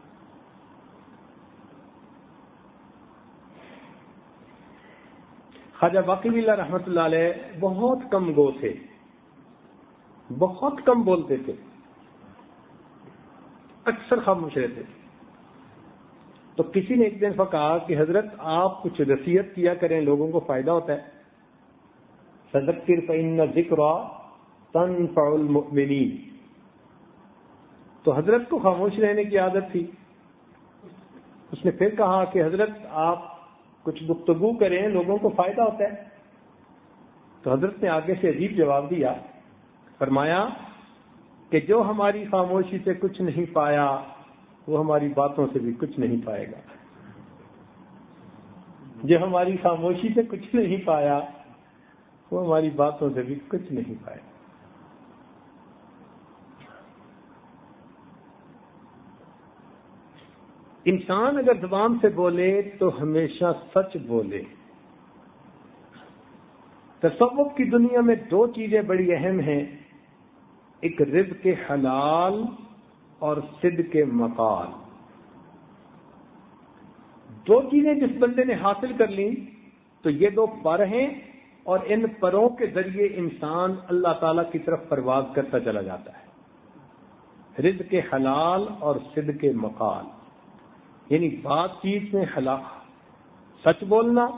خواجہ باقی باللہ رحمۃ اللہ علیہ بہت کم گو تھے، بہت کم بولتے تھے، اکثر خاموش رہتے تھے۔ تو کسی نے ایک دن کہا کہ حضرت آپ کچھ نصیحت کیا کریں، لوگوں کو فائدہ ہوتا ہے۔ فذکر فإن الذکریٰ تنفع المؤمنین۔ تو حضرت کو خاموش رہنے کی عادت تھی۔ اس نے پھر کہا کہ حضرت آپ کچھ گفتگو کریں، لوگوں کو فائدہ ہوتا ہے۔ تو حضرت نے آگے سے عجیب جواب دیا، فرمایا کہ جو ہماری خاموشی سے کچھ نہیں پایا وہ ہماری باتوں سے بھی کچھ نہیں پائے گا۔ جو ہماری خاموشی سے کچھ نہیں پایا وہ ہماری باتوں سے بھی کچھ نہیں پائے گا۔ انسان اگر زبان سے بولے تو ہمیشہ سچ بولے۔ تصوف کی دنیا میں دو چیزیں بڑی اہم ہیں، ایک رزق حلال اور صدق مقال۔ دو چیزیں جس بندے نے حاصل کر لیں تو یہ دو پر ہیں، اور ان پروں کے ذریعے انسان اللہ تعالی کی طرف پرواز کرتا چلا جاتا ہے۔ رزق حلال اور صدق مقال، یعنی بات چیت میں حلال سچ بولنا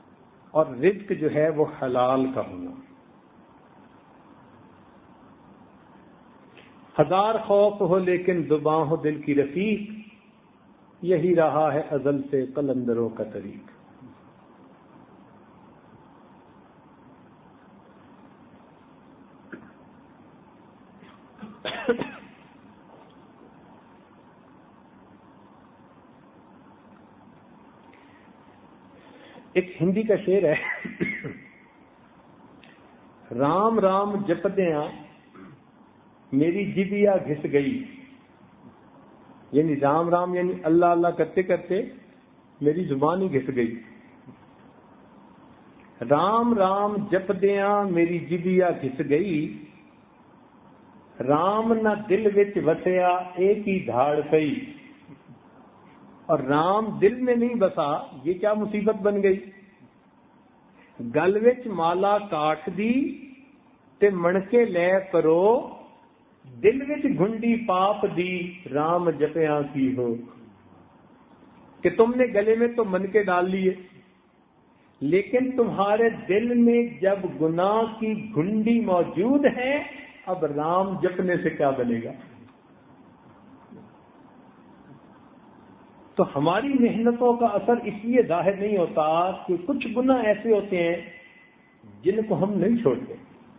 اور رزق جو ہے وہ حلال کا ہونا۔ ہزار خوف ہو لیکن زباں ہو دل کی رفیق، یہی رہا ہے ازل سے قلندروں کا طریق۔ ایک ہندی کا شعر ہے، رام رام جپدیاں میری جبیا گھس گئی، یعنی رام رام یعنی اللہ اللہ کرتے کرتے میری زبان ہی گھس گئی۔ رام رام جپدیاں میری جبیا گھس گئی، رام نہ دل وچ وسیا ایک ہی دھاڑ پئی، اور رام دل میں نہیں بسا یہ کیا مصیبت بن گئی۔ گل وچ مالا کاٹ دی تے مڑکے لے پرو، دل وچ گھنڈی پاپ دی رام جپیاں کی ہو۔ کہ تم نے گلے میں تو من کے ڈال لیے، لیکن تمہارے دل میں جب گناہ کی گھنڈی موجود ہے، اب رام جپنے سے کیا بنے گا۔ تو ہماری محنتوں کا اثر اس لیے ظاہر نہیں ہوتا کہ کچھ گناہ ایسے ہوتے ہیں جن کو ہم نہیں چھوڑتے۔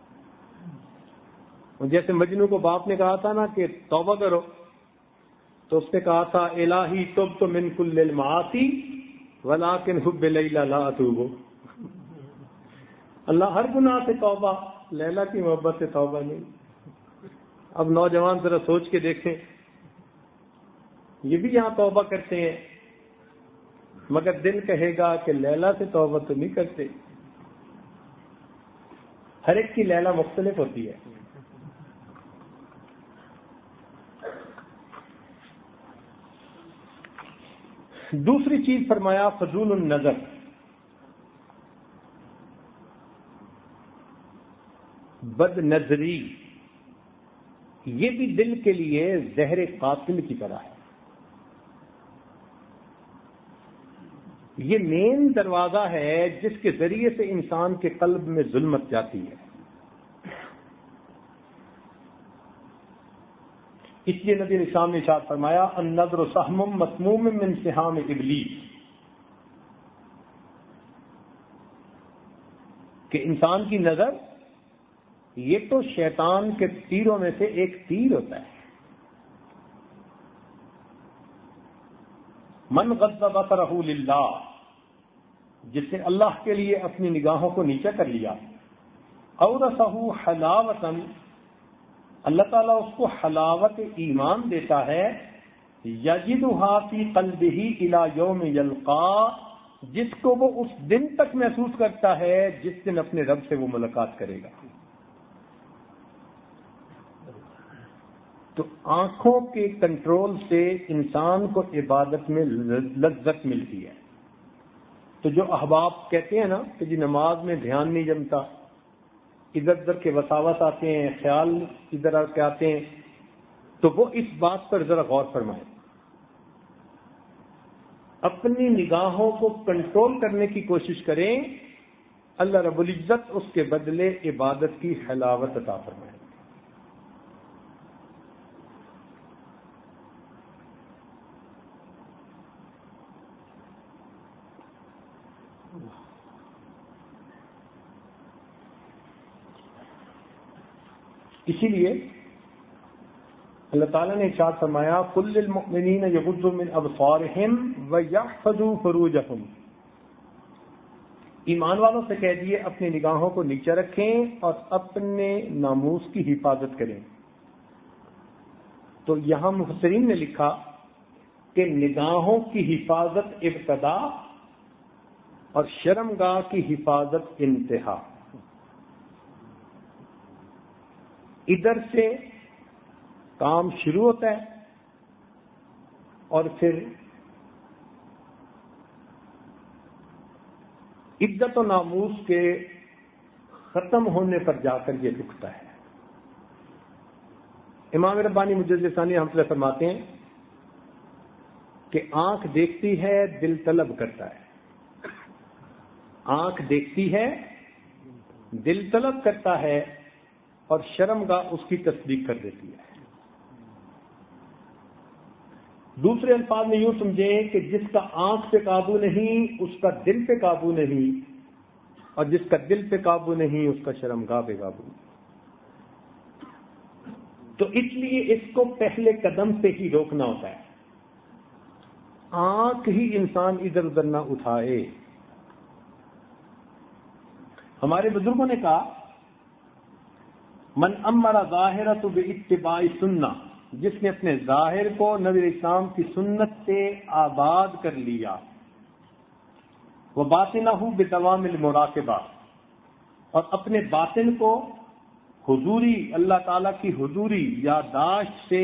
جیسے مجنو کو باپ نے کہا تھا نا کہ توبہ کرو، تو اس نے کہا تھا الہی تبت من کل المعاصی ولکن حب لیلا لا اتوب، اللہ ہر گناہ سے توبہ، لیلا کی محبت سے توبہ نہیں۔ اب نوجوان ذرا سوچ کے دیکھیں، یہ بھی یہاں توبہ کرتے ہیں مگر دل کہے گا کہ لیلا سے توبہ تو نہیں کرتے۔ ہر ایک کی لیلا مختلف ہوتی ہے۔ دوسری چیز فرمایا فضول النظر، بد نظری، یہ بھی دل کے لیے زہر قاتل کی طرح ہے۔ یہ مین دروازہ ہے جس کے ذریعے سے انسان کے قلب میں ظلمت جاتی ہے۔ اس لیے نبی علیہ السلام نے ارشاد فرمایا النظر سہم مسموم من سہام ابلیس، کہ انسان کی نظر یہ تو شیطان کے تیروں میں سے ایک تیر ہوتا ہے۔ من غض بصرہ للہ، جس نے اللہ کے لیے اپنی نگاہوں کو نیچا کر لیا، اورثہ حلاوۃ، اللہ تعالیٰ اس کو حلاوت ایمان دیتا ہے، یجدھا فی قلبہ الی یوم یلقا، جس کو وہ اس دن تک محسوس کرتا ہے جس دن اپنے رب سے وہ ملاقات کرے گا۔ تو آنکھوں کے کنٹرول سے انسان کو عبادت میں لذت ملتی ہے۔ تو جو احباب کہتے ہیں نا کہ جی نماز میں دھیان نہیں جمتا، ادھر ادھر کے وساوس آتے ہیں، خیال ادھر ادھر کے آتے ہیں، تو وہ اس بات پر ذرا غور فرمائیں، اپنی نگاہوں کو کنٹرول کرنے کی کوشش کریں، اللہ رب العزت اس کے بدلے عبادت کی حلاوت عطا فرمائیں۔ اسی لیے اللہ تعالیٰ نے ارشاد فرمایا قل للمؤمنین یغضوا من ابصارہم ویحفظوا فروجہم، ایمان والوں سے کہہ دیے اپنی نگاہوں کو نیچے رکھیں اور اپنے ناموس کی حفاظت کریں۔ تو یہاں مفسرین نے لکھا کہ نگاہوں کی حفاظت ابتدا اور شرمگاہ کی حفاظت انتہا۔ ادھر سے کام شروع ہوتا ہے اور پھر عزت و ناموس کے ختم ہونے پر جا کر یہ رکتا ہے۔ امام ربانی مجدد ثانی رحمۃ اللہ فرماتے ہیں کہ آنکھ دیکھتی ہے دل طلب کرتا ہے، آنکھ دیکھتی ہے دل طلب کرتا ہے اور شرمگاہ اس کی تصدیق کر دیتی ہے۔ دوسرے الفاظ میں یوں سمجھیں کہ جس کا آنکھ پہ قابو نہیں اس کا دل پہ قابو نہیں، اور جس کا دل پہ قابو نہیں اس کا شرمگاہ پہ قابو نہیں۔ تو اس لیے اس کو پہلے قدم سے ہی روکنا ہوتا ہے، آنکھ ہی انسان ادھر ادھر نہ اٹھائے۔ ہمارے بزرگوں نے کہا من امر ظاہرۃ باتباع سنہ، جس نے اپنے ظاہر کو نبی اسلام کی سنت سے آباد کر لیا، وباطنہ بدوام المراقبہ، اور اپنے باطن کو حضوری اللہ تعالیٰ کی حضوری یادداشت سے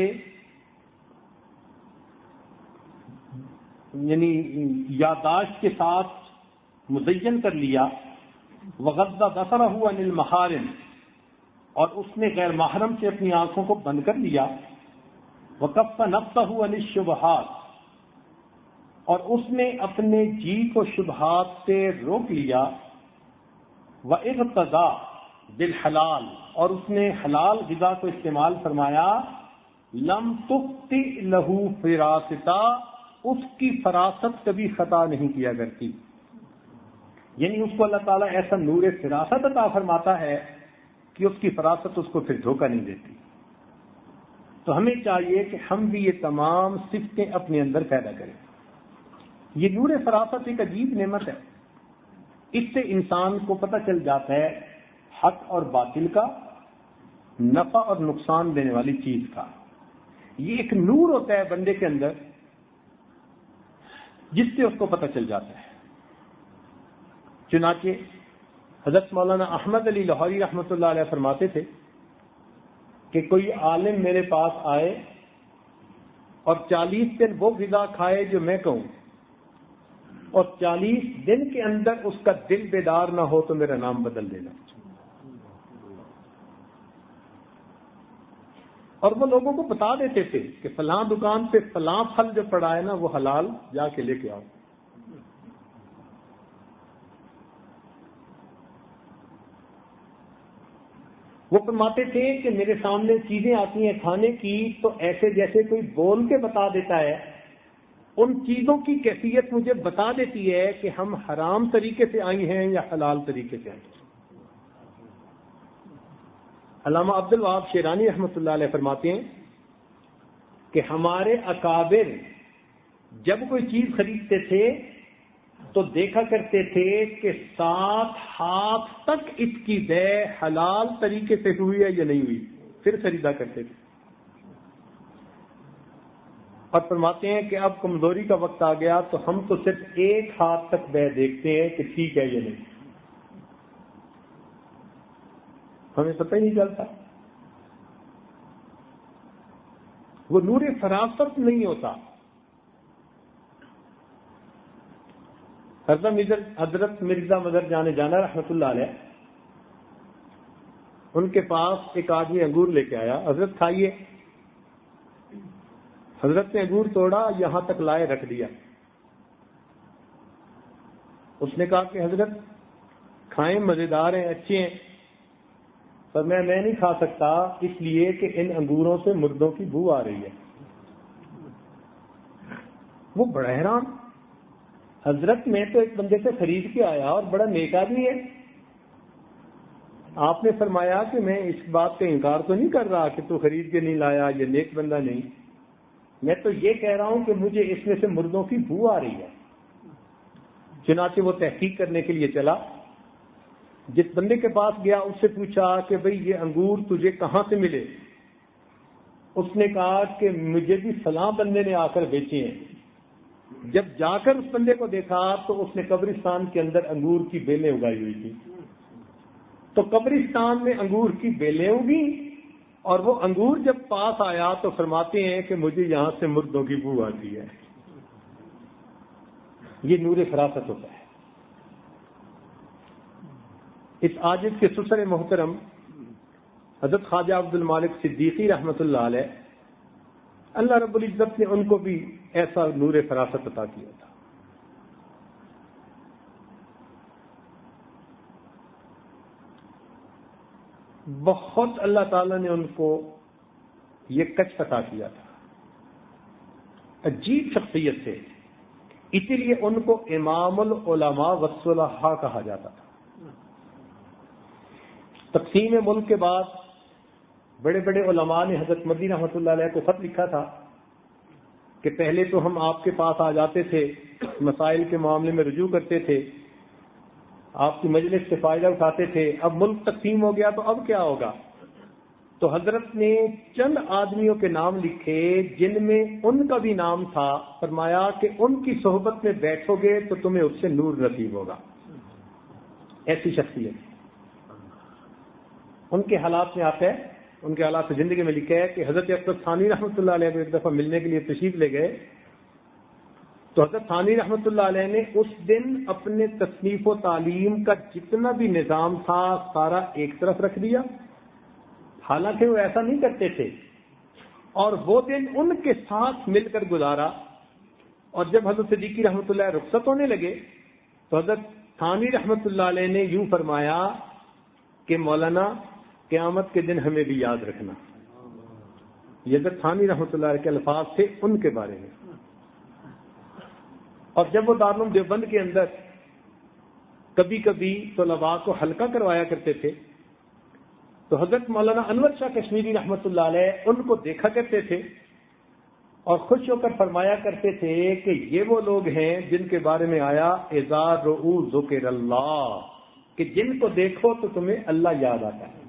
یعنی یادداشت کے ساتھ مزین کر لیا، وغض بصرہ عن المحارم، اور اس نے غیر محرم سے اپنی آنکھوں کو بند کر لیا، وکف نفسہ عن الشبہات، اور اس نے اپنے جی کو شبہات سے روک لیا، واغتدى بالحلال، اور اس نے حلال غذا کو استعمال فرمایا، لم تخطئ لہ فراستا، اس کی فراست کبھی خطا نہیں کیا کرتی، یعنی اس کو اللہ تعالیٰ ایسا نور فراست عطا فرماتا ہے کہ اس کی فراست اس کو پھر دھوکہ نہیں دیتی۔ تو ہمیں چاہیے کہ ہم بھی یہ تمام صفتیں اپنے اندر پیدا کریں۔ یہ نور فراست ایک عجیب نعمت ہے، اس سے انسان کو پتہ چل جاتا ہے حق اور باطل کا، نفع اور نقصان دینے والی چیز کا۔ یہ ایک نور ہوتا ہے بندے کے اندر جس سے اس کو پتہ چل جاتا ہے۔ چنانچہ حضرت مولانا احمد علی لاہوری رحمۃ اللہ علیہ فرماتے تھے کہ کوئی عالم میرے پاس آئے اور چالیس دن وہ غذا کھائے جو میں کہوں، اور چالیس دن کے اندر اس کا دل بیدار نہ ہو تو میرا نام بدل دینا۔ اور وہ لوگوں کو بتا دیتے تھے کہ فلاں دکان پہ فلاں پھل جو پڑا ہے نا وہ حلال، جا کے لے کے آؤ۔ وہ فرماتے تھے کہ میرے سامنے چیزیں آتی ہیں کھانے کی تو ایسے جیسے کوئی بول کے بتا دیتا ہے، ان چیزوں کی کیفیت مجھے بتا دیتی ہے کہ ہم حرام طریقے سے آئی ہیں یا حلال طریقے سے آئی ہیں۔ علامہ عبد الوہاب شیرانی رحمۃ اللہ علیہ فرماتے ہیں کہ ہمارے اکابر جب کوئی چیز خریدتے تھے تو دیکھا کرتے تھے کہ سات ہاتھ تک اس کی بے حلال طریقے سے ہوئی ہے یا نہیں ہوئی، پھر خریدا کرتے تھے۔ اور فرماتے ہیں کہ اب کمزوری کا وقت آ گیا تو ہم تو صرف ایک ہاتھ تک بے دیکھتے ہیں کہ ٹھیک ہے یا نہیں، ہمیں پتہ ہی نہیں چلتا۔ وہ نور فراست نہیں ہوتا۔ حضرت مرزا مظہر جان جانا رحمۃ اللہ علیہ، ان کے پاس ایک آدمی انگور لے کے آیا، حضرت کھائیے۔ حضرت نے انگور توڑا، یہاں تک لائے رکھ دیا۔ اس نے کہا کہ حضرت کھائیں، مزیدار ہیں، اچھے ہیں، پر میں میں نہیں کھا سکتا اس لیے کہ ان انگوروں سے مردوں کی بو آ رہی ہے۔ وہ بڑا حیران، حضرت میں تو ایک بندے سے خرید کے آیا اور بڑا نیک آدمی ہے، آپ نے فرمایا کہ میں اس بات کا انکار تو نہیں کر رہا کہ تو خرید کے نہیں لایا، یہ نیک بندہ نہیں، میں تو یہ کہہ رہا ہوں کہ مجھے اس میں سے مردوں کی بو آ رہی ہے۔ چنانچہ وہ تحقیق کرنے کے لیے چلا، جس بندے کے پاس گیا اس سے پوچھا کہ بھئی یہ انگور تجھے کہاں سے ملے؟ اس نے کہا کہ مجھے بھی فلاں بندے نے آ کر بیچے ہیں۔ جب جا کر اس بندے کو دیکھا تو اس نے قبرستان کے اندر انگور کی بیلیں اگائی ہوئی تھی، تو قبرستان میں انگور کی بیلیں اگی، اور وہ انگور جب پاس آیا تو فرماتے ہیں کہ مجھے یہاں سے مردوں کی بو آتی ہے۔ یہ نور فراست ہوتا ہے۔ اس عاجز کے سسر محترم حضرت خواجہ عبد المالک صدیقی رحمۃ اللہ علیہ، اللہ رب العزت نے ان کو بھی ایسا نور فراست عطا کیا تھا۔ بہت اللہ تعالیٰ نے ان کو یہ کچھ عطا کیا تھا۔ عجیب شخصیت تھے، اسی لیے ان کو امام العلماء والصلحاء کہا جاتا تھا۔ تقسیم ملک کے بعد بڑے بڑے علماء نے حضرت مدنی رحمۃ اللہ علیہ کو خط لکھا تھا کہ پہلے تو ہم آپ کے پاس آ جاتے تھے، مسائل کے معاملے میں رجوع کرتے تھے، آپ کی مجلس سے فائدہ اٹھاتے تھے، اب ملک تقسیم ہو گیا تو اب کیا ہوگا؟ تو حضرت نے چند آدمیوں کے نام لکھے جن میں ان کا بھی نام تھا، فرمایا کہ ان کی صحبت میں بیٹھو گے تو تمہیں اس سے نور نصیب ہوگا۔ ایسی شخصیت ان کے حالات میں آتا ہے، ان کے حالات زندگی میں لکھا ہے کہ حضرت اکبر ثانی رحمۃ اللہ علیہ کو ایک دفعہ ملنے کے لیے تشریف لے گئے، تو حضرت ثانی رحمۃ اللہ علیہ نے اس دن اپنے تصنیف و تعلیم کا جتنا بھی نظام تھا سارا ایک طرف رکھ دیا، حالانکہ وہ ایسا نہیں کرتے تھے، اور وہ دن ان کے ساتھ مل کر گزارا۔ اور جب حضرت صدیقی رحمۃ اللہ رخصت ہونے لگے تو حضرت ثانی رحمۃ اللہ علیہ نے یوں فرمایا کہ مولانا قیامت کے دن ہمیں بھی یاد رکھنا۔ یہ حضرت ثانی رحمۃ اللہ علیہ کے الفاظ تھے ان کے بارے میں۔ اور جب وہ دارالعلوم دیوبند کے اندر کبھی کبھی طلباء کو حلقہ کروایا کرتے تھے تو حضرت مولانا انور شاہ کشمیری رحمۃ اللہ علیہ ان کو دیکھا کرتے تھے اور خوش ہو کر فرمایا کرتے تھے کہ یہ وہ لوگ ہیں جن کے بارے میں آیا اذا رؤوا ذکر اللہ، کہ جن کو دیکھو تو تمہیں اللہ یاد آتا ہے۔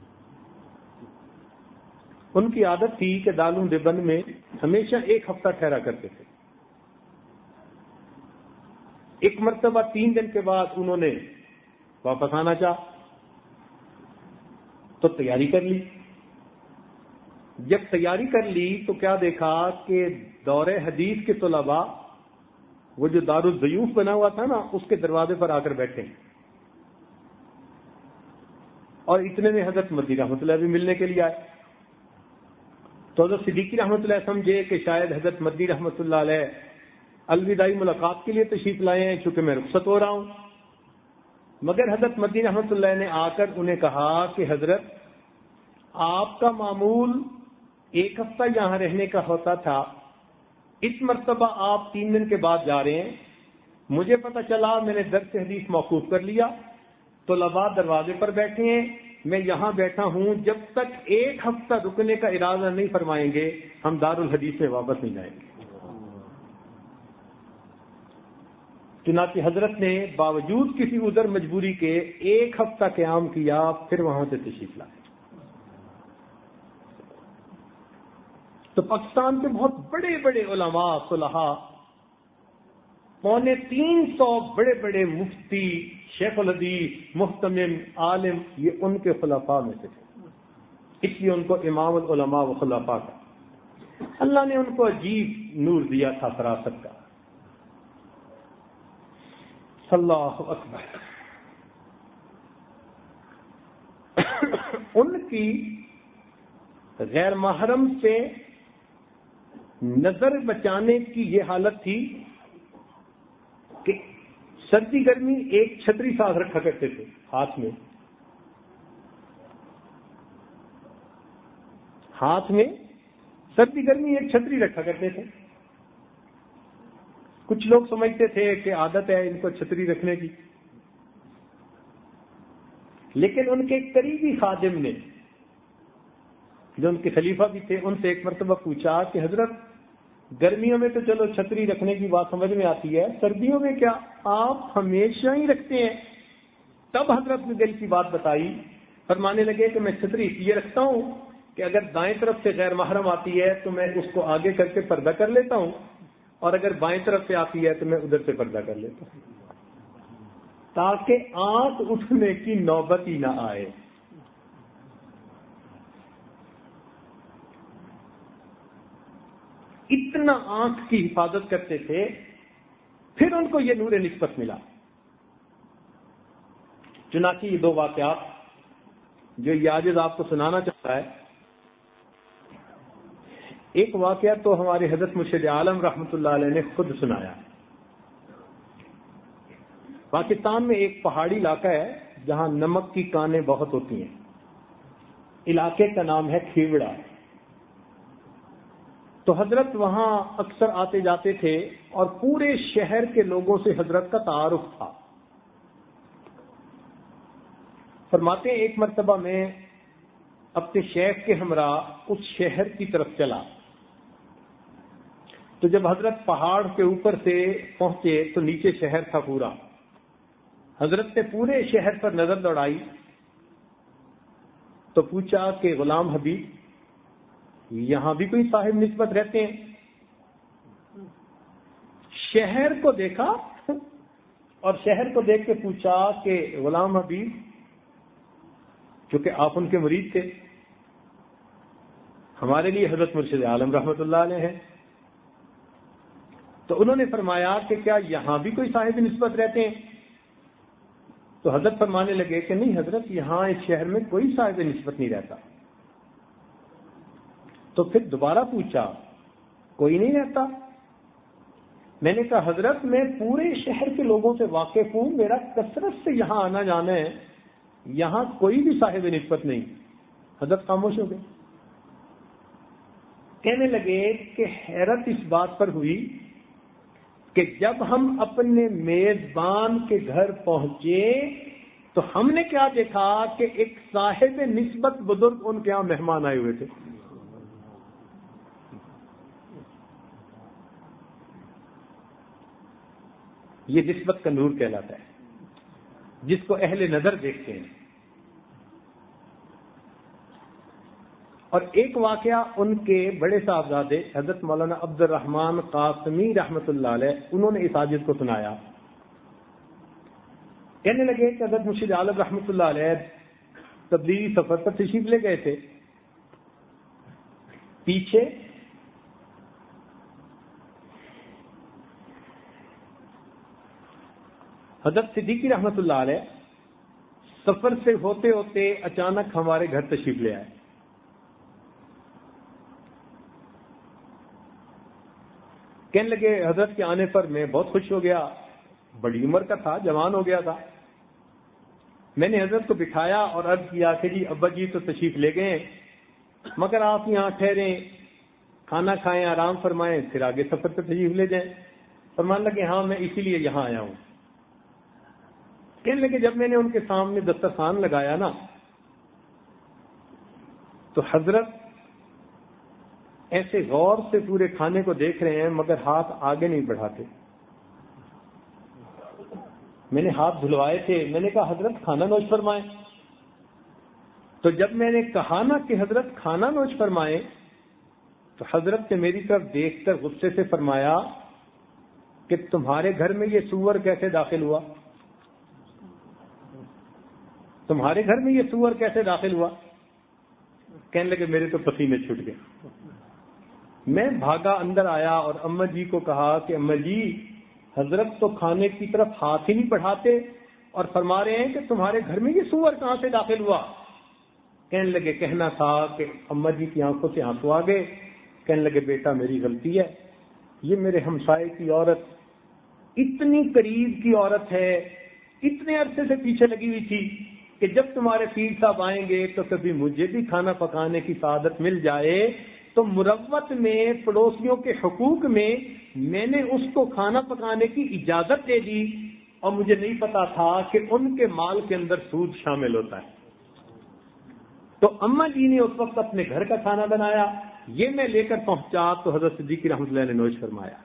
ان کی عادت تھی کہ دارالعلوم دیوبند میں ہمیشہ ایک ہفتہ ٹھہرا کرتے تھے۔ ایک مرتبہ تین دن کے بعد انہوں نے واپس آنا چاہا تو تیاری کر لی۔ جب تیاری کر لی تو کیا دیکھا کہ دور حدیث کے طلباء، وہ جو دارالضیوف بنا ہوا تھا نا، اس کے دروازے پر آ کر بیٹھے، اور اتنے میں حضرت مدنی رحمۃ اللہ بھی ملنے کے لیے آئے۔ تو حضرت صدیقی رحمۃ اللہ سمجھے کہ شاید حضرت مدنی رحمۃ اللہ علیہ الوداعی ملاقات کے لیے تشریف لائے ہیں چونکہ میں رخصت ہو رہا ہوں، مگر حضرت مدنی رحمۃ اللہ نے آ کر انہیں کہا کہ حضرت آپ کا معمول ایک ہفتہ یہاں رہنے کا ہوتا تھا، اس مرتبہ آپ تین دن کے بعد جا رہے ہیں، مجھے پتہ چلا، میں نے درس حدیث موقوف کر لیا، طلباء دروازے پر بیٹھے ہیں، میں یہاں بیٹھا ہوں، جب تک ایک ہفتہ رکنے کا ارادہ نہیں فرمائیں گے ہم دارالحدیث میں واپس نہیں جائیں گے۔ چنانچہ حضرت نے باوجود کسی عذر مجبوری کے ایک ہفتہ قیام کیا، پھر وہاں سے تشریف لائے۔ تو پاکستان کے بہت بڑے بڑے علماء صلحاء، پونے تین سو بڑے بڑے مفتی، شیخ الحدیث، محتمم، عالم، یہ ان کے خلفاء میں سے تھے، اس لیے ان کو امام العلماء و خلفاء کا۔ اللہ نے ان کو عجیب نور دیا تھا فراست کا۔ اللہ اکبر۔ ان کی غیر محرم سے نظر بچانے کی یہ حالت تھی کہ سردی گرمی ایک چھتری ساتھ رکھا کرتے تھے ہاتھ میں، ہاتھ میں سردی گرمی ایک چھتری رکھا کرتے تھے۔ کچھ لوگ سمجھتے تھے کہ عادت ہے ان کو چھتری رکھنے کی، لیکن ان کے قریبی خادم نے، جو ان کے خلیفہ بھی تھے، ان سے ایک مرتبہ پوچھا کہ حضرت گرمیوں میں تو چلو چھتری رکھنے کی بات سمجھ میں آتی ہے، سردیوں میں کیا آپ ہمیشہ ہی رکھتے ہیں؟ تب حضرت نے دل کی بات بتائی، فرمانے لگے کہ میں چھتری اس لیے رکھتا ہوں کہ اگر دائیں طرف سے غیر محرم آتی ہے تو میں اس کو آگے کر کے پردہ کر لیتا ہوں، اور اگر بائیں طرف سے آتی ہے تو میں ادھر سے پردہ کر لیتا ہوں، تاکہ آنکھ اٹھنے کی نوبت ہی نہ آئے۔ اتنا آنکھ کی حفاظت کرتے تھے۔ پھر ان کو یہ نور نسبت ملا۔ چنانچہ یہ دو واقعات جو یہ عاجز آپ کو سنانا چاہتا ہے، ایک واقعہ تو ہمارے حضرت مرشد عالم رحمۃ اللہ علیہ نے خود سنایا۔ پاکستان میں ایک پہاڑی علاقہ ہے جہاں نمک کی کانیں بہت ہوتی ہیں، علاقے کا نام ہے کھیوڑا۔ تو حضرت وہاں اکثر آتے جاتے تھے اور پورے شہر کے لوگوں سے حضرت کا تعارف تھا. فرماتے ہیں ایک مرتبہ میں اپنے شیخ کے ہمراہ اس شہر کی طرف چلا، تو جب حضرت پہاڑ کے اوپر سے پہنچے تو نیچے شہر تھا پورا. حضرت نے پورے شہر پر نظر دوڑائی تو پوچھا کہ غلام حبیب یہاں بھی کوئی صاحب نسبت رہتے ہیں؟ شہر کو دیکھا اور شہر کو دیکھ کے پوچھا کہ غلام حبیب، کیونکہ آپ ان کے مرید تھے، ہمارے لیے حضرت مرشد عالم رحمت اللہ علیہ ہیں، تو انہوں نے فرمایا کہ کیا یہاں بھی کوئی صاحب نسبت رہتے ہیں؟ تو حضرت فرمانے لگے کہ نہیں حضرت، یہاں اس شہر میں کوئی صاحب نسبت نہیں رہتا. تو پھر دوبارہ پوچھا، کوئی نہیں رہتا؟ میں نے کہا حضرت میں پورے شہر کے لوگوں سے واقف ہوں، میرا کثرت سے یہاں آنا جانا ہے، یہاں کوئی بھی صاحب نسبت نہیں. حضرت خاموش ہو گئے. کہنے لگے کہ حیرت اس بات پر ہوئی کہ جب ہم اپنے میزبان کے گھر پہنچے تو ہم نے کیا دیکھا کہ ایک صاحب نسبت بزرگ ان کے یہاں مہمان آئے ہوئے تھے. یہ نسبت کا نور کہلاتا ہے، جس کو اہل نظر دیکھتے ہیں. اور ایک واقعہ ان کے بڑے صاحبزادے حضرت مولانا عبد الرحمان قاسمی رحمت اللہ علیہ، انہوں نے اس حاجت کو سنایا. کہنے لگے کہ حضرت مرشد عالم رحمت اللہ علیہ تبلیغی سفر پر تشریف لے گئے تھے. پیچھے حضرت صدیقی رحمت اللہ علیہ سفر سے ہوتے ہوتے اچانک ہمارے گھر تشریف لے آئے. کہنے لگے حضرت کے آنے پر میں بہت خوش ہو گیا، بڑی عمر کا تھا، جوان ہو گیا تھا. میں نے حضرت کو بٹھایا اور عرض کیا کہ جی ابا جی تو تشریف لے گئے مگر آپ یہاں ٹھہریں، کھانا کھائیں، آرام فرمائیں، پھر آگے سفر پہ تشریف لے جائیں. فرمان لگے ہاں میں اسی لیے یہاں آیا ہوں. کہنے لگے جب میں نے ان کے سامنے دسترخوان لگایا نا تو حضرت ایسے غور سے پورے کھانے کو دیکھ رہے ہیں مگر ہاتھ آگے نہیں بڑھاتے. میں نے ہاتھ دھلوائے تھے، میں نے کہا حضرت کھانا نوش فرمائیں. تو جب میں نے کہا نا کہ حضرت کھانا نوش فرمائیں تو حضرت نے میری طرف دیکھ کر غصے سے فرمایا کہ تمہارے گھر میں یہ سور کیسے داخل ہوا؟ تمہارے گھر میں یہ سور کیسے داخل ہوا؟ کہنے لگے میرے تو پسینے چھوٹ گئے. میں بھاگا اندر آیا اور اما جی کو کہا کہ اما جی حضرت تو کھانے کی طرف ہاتھ ہی نہیں بڑھاتے اور فرما رہے ہیں کہ تمہارے گھر میں یہ سور کہاں سے داخل ہوا؟ کہنے لگے کہنا تھا کہ اما جی کی آنکھوں سے آنسو آ گئے. کہنے لگے بیٹا میری غلطی ہے، یہ میرے ہمسائے کی عورت اتنی قریب کی عورت ہے، اتنے عرصے سے پیچھے لگی ہوئی تھی کہ جب تمہارے پیر صاحب آئیں گے تو کبھی مجھے بھی کھانا پکانے کی سعادت مل جائے. تو مروت میں پڑوسیوں کے حقوق میں میں نے اس کو کھانا پکانے کی اجازت دے دی اور مجھے نہیں پتا تھا کہ ان کے مال کے اندر سود شامل ہوتا ہے. تو اما جی نے اس وقت اپنے گھر کا کھانا بنایا، یہ میں لے کر پہنچا تو حضرت صدیقی رحمۃ اللہ نے نوش فرمایا.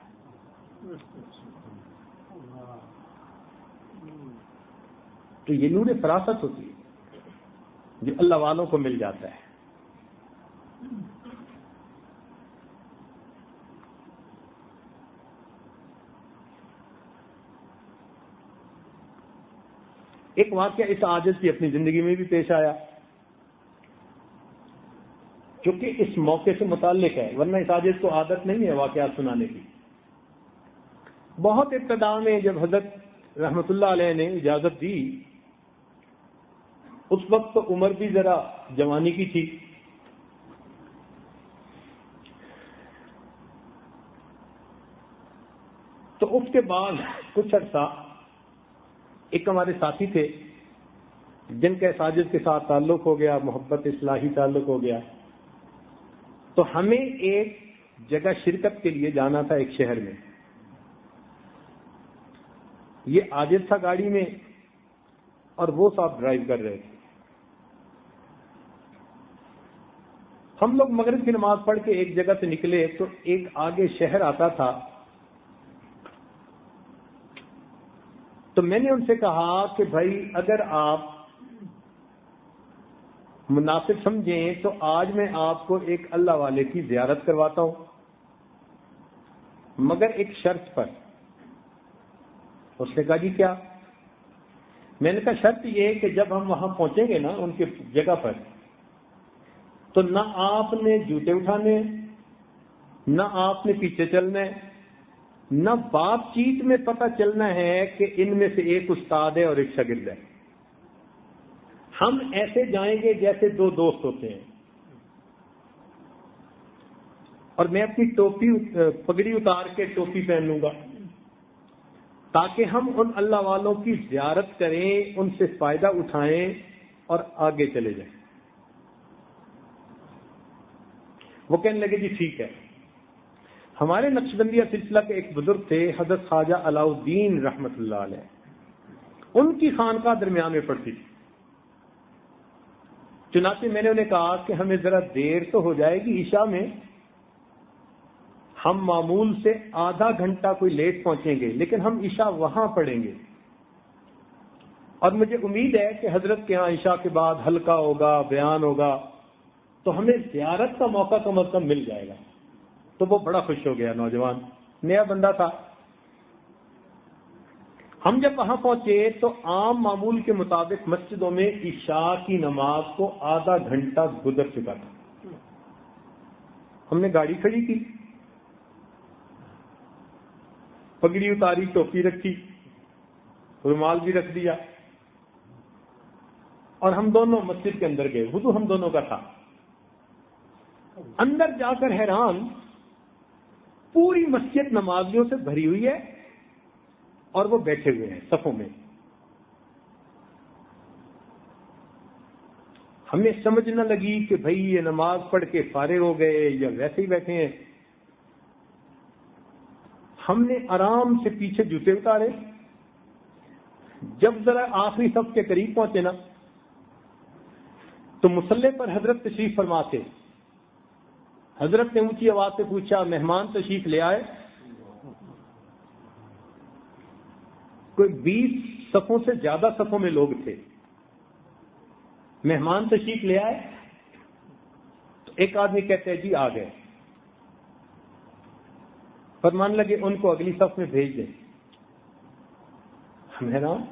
تو یہ نور فراست ہوتی ہے جو اللہ والوں کو مل جاتا ہے. ایک واقعہ اس عاجز کی اپنی زندگی میں بھی پیش آیا چونکہ اس موقع سے متعلق ہے، ورنہ اس عاجز کو عادت نہیں ہے واقعات سنانے کی. بہت ابتدا میں جب حضرت رحمت اللہ علیہ نے اجازت دی اس وقت تو عمر بھی ذرا جوانی کی تھی. تو اس کے بعد کچھ عرصہ ایک ہمارے ساتھی تھے جن کے ساجد کے ساتھ تعلق ہو گیا، محبت اصلاحی تعلق ہو گیا. تو ہمیں ایک جگہ شرکت کے لیے جانا تھا ایک شہر میں. یہ عاجز تھا گاڑی میں اور وہ صاحب ڈرائیو کر رہے تھے. ہم لوگ مغرب کی نماز پڑھ کے ایک جگہ سے نکلے تو ایک آگے شہر آتا تھا. تو میں نے ان سے کہا کہ بھائی اگر آپ مناسب سمجھیں تو آج میں آپ کو ایک اللہ والے کی زیارت کرواتا ہوں، مگر ایک شرط پر. اس نے کہا جی کیا؟ میں نے کہا شرط یہ کہ جب ہم وہاں پہنچیں گے نا ان کی جگہ پر، تو نہ آپ نے جوتے اٹھانے، نہ آپ نے پیچھے چلنا ہے، نہ بات چیت میں پتہ چلنا ہے کہ ان میں سے ایک استاد ہے اور ایک شاگرد ہے. ہم ایسے جائیں گے جیسے دو دوست ہوتے ہیں، اور میں اپنی ٹوپی پگڑی اتار کے ٹوپی پہن لوں گا تاکہ ہم ان اللہ والوں کی زیارت کریں، ان سے فائدہ اٹھائیں اور آگے چلے جائیں. وہ کہنے لگے جی ٹھیک ہے. ہمارے نقشبندیہ سلسلہ کے ایک بزرگ تھے حضرت خواجہ علاء الدین رحمت اللہ علیہ، ان کی خانقاہ درمیان میں پڑتی تھی. چنانچہ میں نے انہیں کہا کہ ہمیں ذرا دیر تو ہو جائے گی عشاء میں، ہم معمول سے آدھا گھنٹہ کوئی لیٹ پہنچیں گے لیکن ہم عشاء وہاں پڑھیں گے، اور مجھے امید ہے کہ حضرت کے ہاں عشاء کے بعد حلقہ ہوگا، بیان ہوگا، تو ہمیں زیارت کا موقع کم از کم مل جائے گا. تو وہ بڑا خوش ہو گیا، نوجوان نیا بندہ تھا. ہم جب وہاں پہنچے تو عام معمول کے مطابق مسجدوں میں عشاء کی نماز کو آدھا گھنٹہ گزر چکا تھا. ہم نے گاڑی کھڑی کی، پگڑی اتاری، ٹوپی رکھی، رومال بھی رکھ دیا، اور ہم دونوں مسجد کے اندر گئے. وضو ہم دونوں کا تھا. اندر جا کر حیران، پوری مسجد نمازیوں سے بھری ہوئی ہے اور وہ بیٹھے ہوئے ہیں صفوں میں. ہمیں سمجھ نہ لگی کہ بھئی یہ نماز پڑھ کے فارغ ہو گئے یا ویسے ہی بیٹھے ہیں. ہم نے آرام سے پیچھے جوتے اتارے. جب ذرا آخری صف کے قریب پہنچے نا تو مصلی پر حضرت تشریف فرما تھے. حضرت نے اونچی آواز سے پوچھا مہمان تشریف لے آئے؟ کوئی بیس صفوں سے زیادہ صفوں میں لوگ تھے. مہمان تشریف لے آئے؟ تو ایک آدمی کہتے ہیں جی آ گئے. فرمان لگے ان کو اگلی صف میں بھیج دیں. ہم حیران،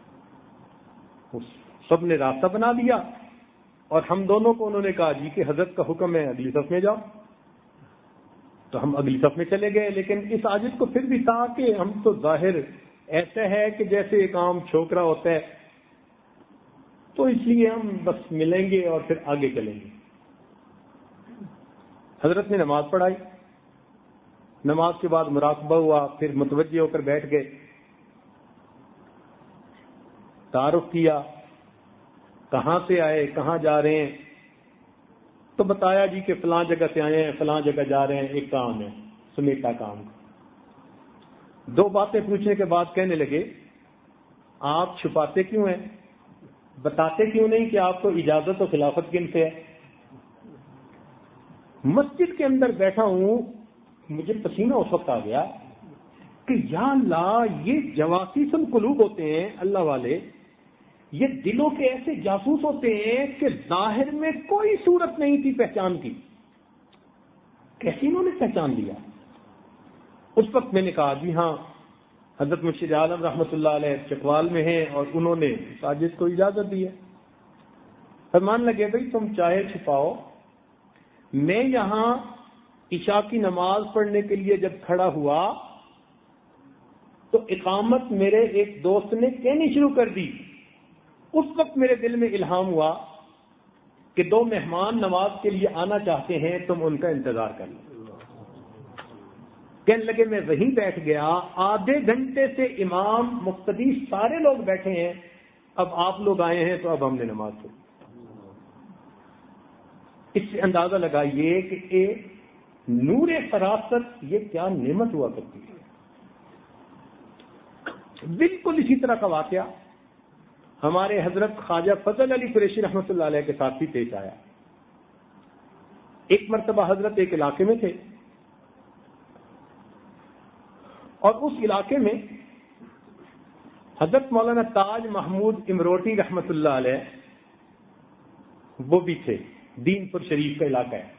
سب نے راستہ بنا دیا اور ہم دونوں کو انہوں نے کہا جی کہ حضرت کا حکم ہے اگلی صف میں جاؤ. تو ہم اگلی صف میں چلے گئے، لیکن اس عاجز کو پھر بھی تھا کہ ہم تو ظاہر ایسا ہے کہ جیسے ایک عام چھوکرا ہوتا ہے، تو اس لیے ہم بس ملیں گے اور پھر آگے چلیں گے. حضرت نے نماز پڑھائی. نماز کے بعد مراقبہ ہوا، پھر متوجہ ہو کر بیٹھ گئے. تعارف کیا، کہاں سے آئے، کہاں جا رہے ہیں؟ تو بتایا جی کہ فلاں جگہ سے آئے ہیں، فلاں جگہ جا رہے ہیں، ایک کام ہے، سمیٹا کام. دو باتیں پوچھنے کے بعد کہنے لگے آپ چھپاتے کیوں ہیں؟ بتاتے کیوں نہیں کہ آپ کو اجازت و خلافت کن سے ہے؟ مسجد کے اندر بیٹھا ہوں، مجھے پسینہ اس وقت آ گیا کہ یا اللہ، یہ جواسیس القلوب ہوتے ہیں اللہ والے، یہ دلوں کے ایسے جاسوس ہوتے ہیں کہ ظاہر میں کوئی صورت نہیں تھی پہچان کی، کیسے انہوں نے پہچان لیا؟ اس وقت میں نے کہا جی ہاں حضرت مرشد عالم رحمت اللہ علیہ چکوال میں ہیں اور انہوں نے ساجد کو اجازت دی ہے. فرمان لگے بھائی تم چاہے چھپاؤ، میں یہاں عشاء کی نماز پڑھنے کے لیے جب کھڑا ہوا تو اقامت میرے ایک دوست نے کہنی شروع کر دی. اس وقت میرے دل میں الہام ہوا کہ دو مہمان نماز کے لیے آنا چاہتے ہیں، تم ان کا انتظار کر لو. کہنے لگے میں وہیں بیٹھ گیا. آدھے گھنٹے سے امام مقتدی سارے لوگ بیٹھے ہیں، اب آپ لوگ آئے ہیں تو اب ہم نے نماز پڑھی. اس سے اندازہ لگائیے کہ ایک نور فراست یہ کیا نعمت ہوا کرتی ہے. بالکل اسی طرح کا واقعہ ہمارے حضرت خواجہ فضل علی قریشی رحمۃ اللہ علیہ کے ساتھ بھی پیش آیا. ایک مرتبہ حضرت ایک علاقے میں تھے اور اس علاقے میں حضرت مولانا تاج محمود امروٹی رحمۃ اللہ علیہ وہ بھی تھے. دین پور شریف کا علاقہ ہے.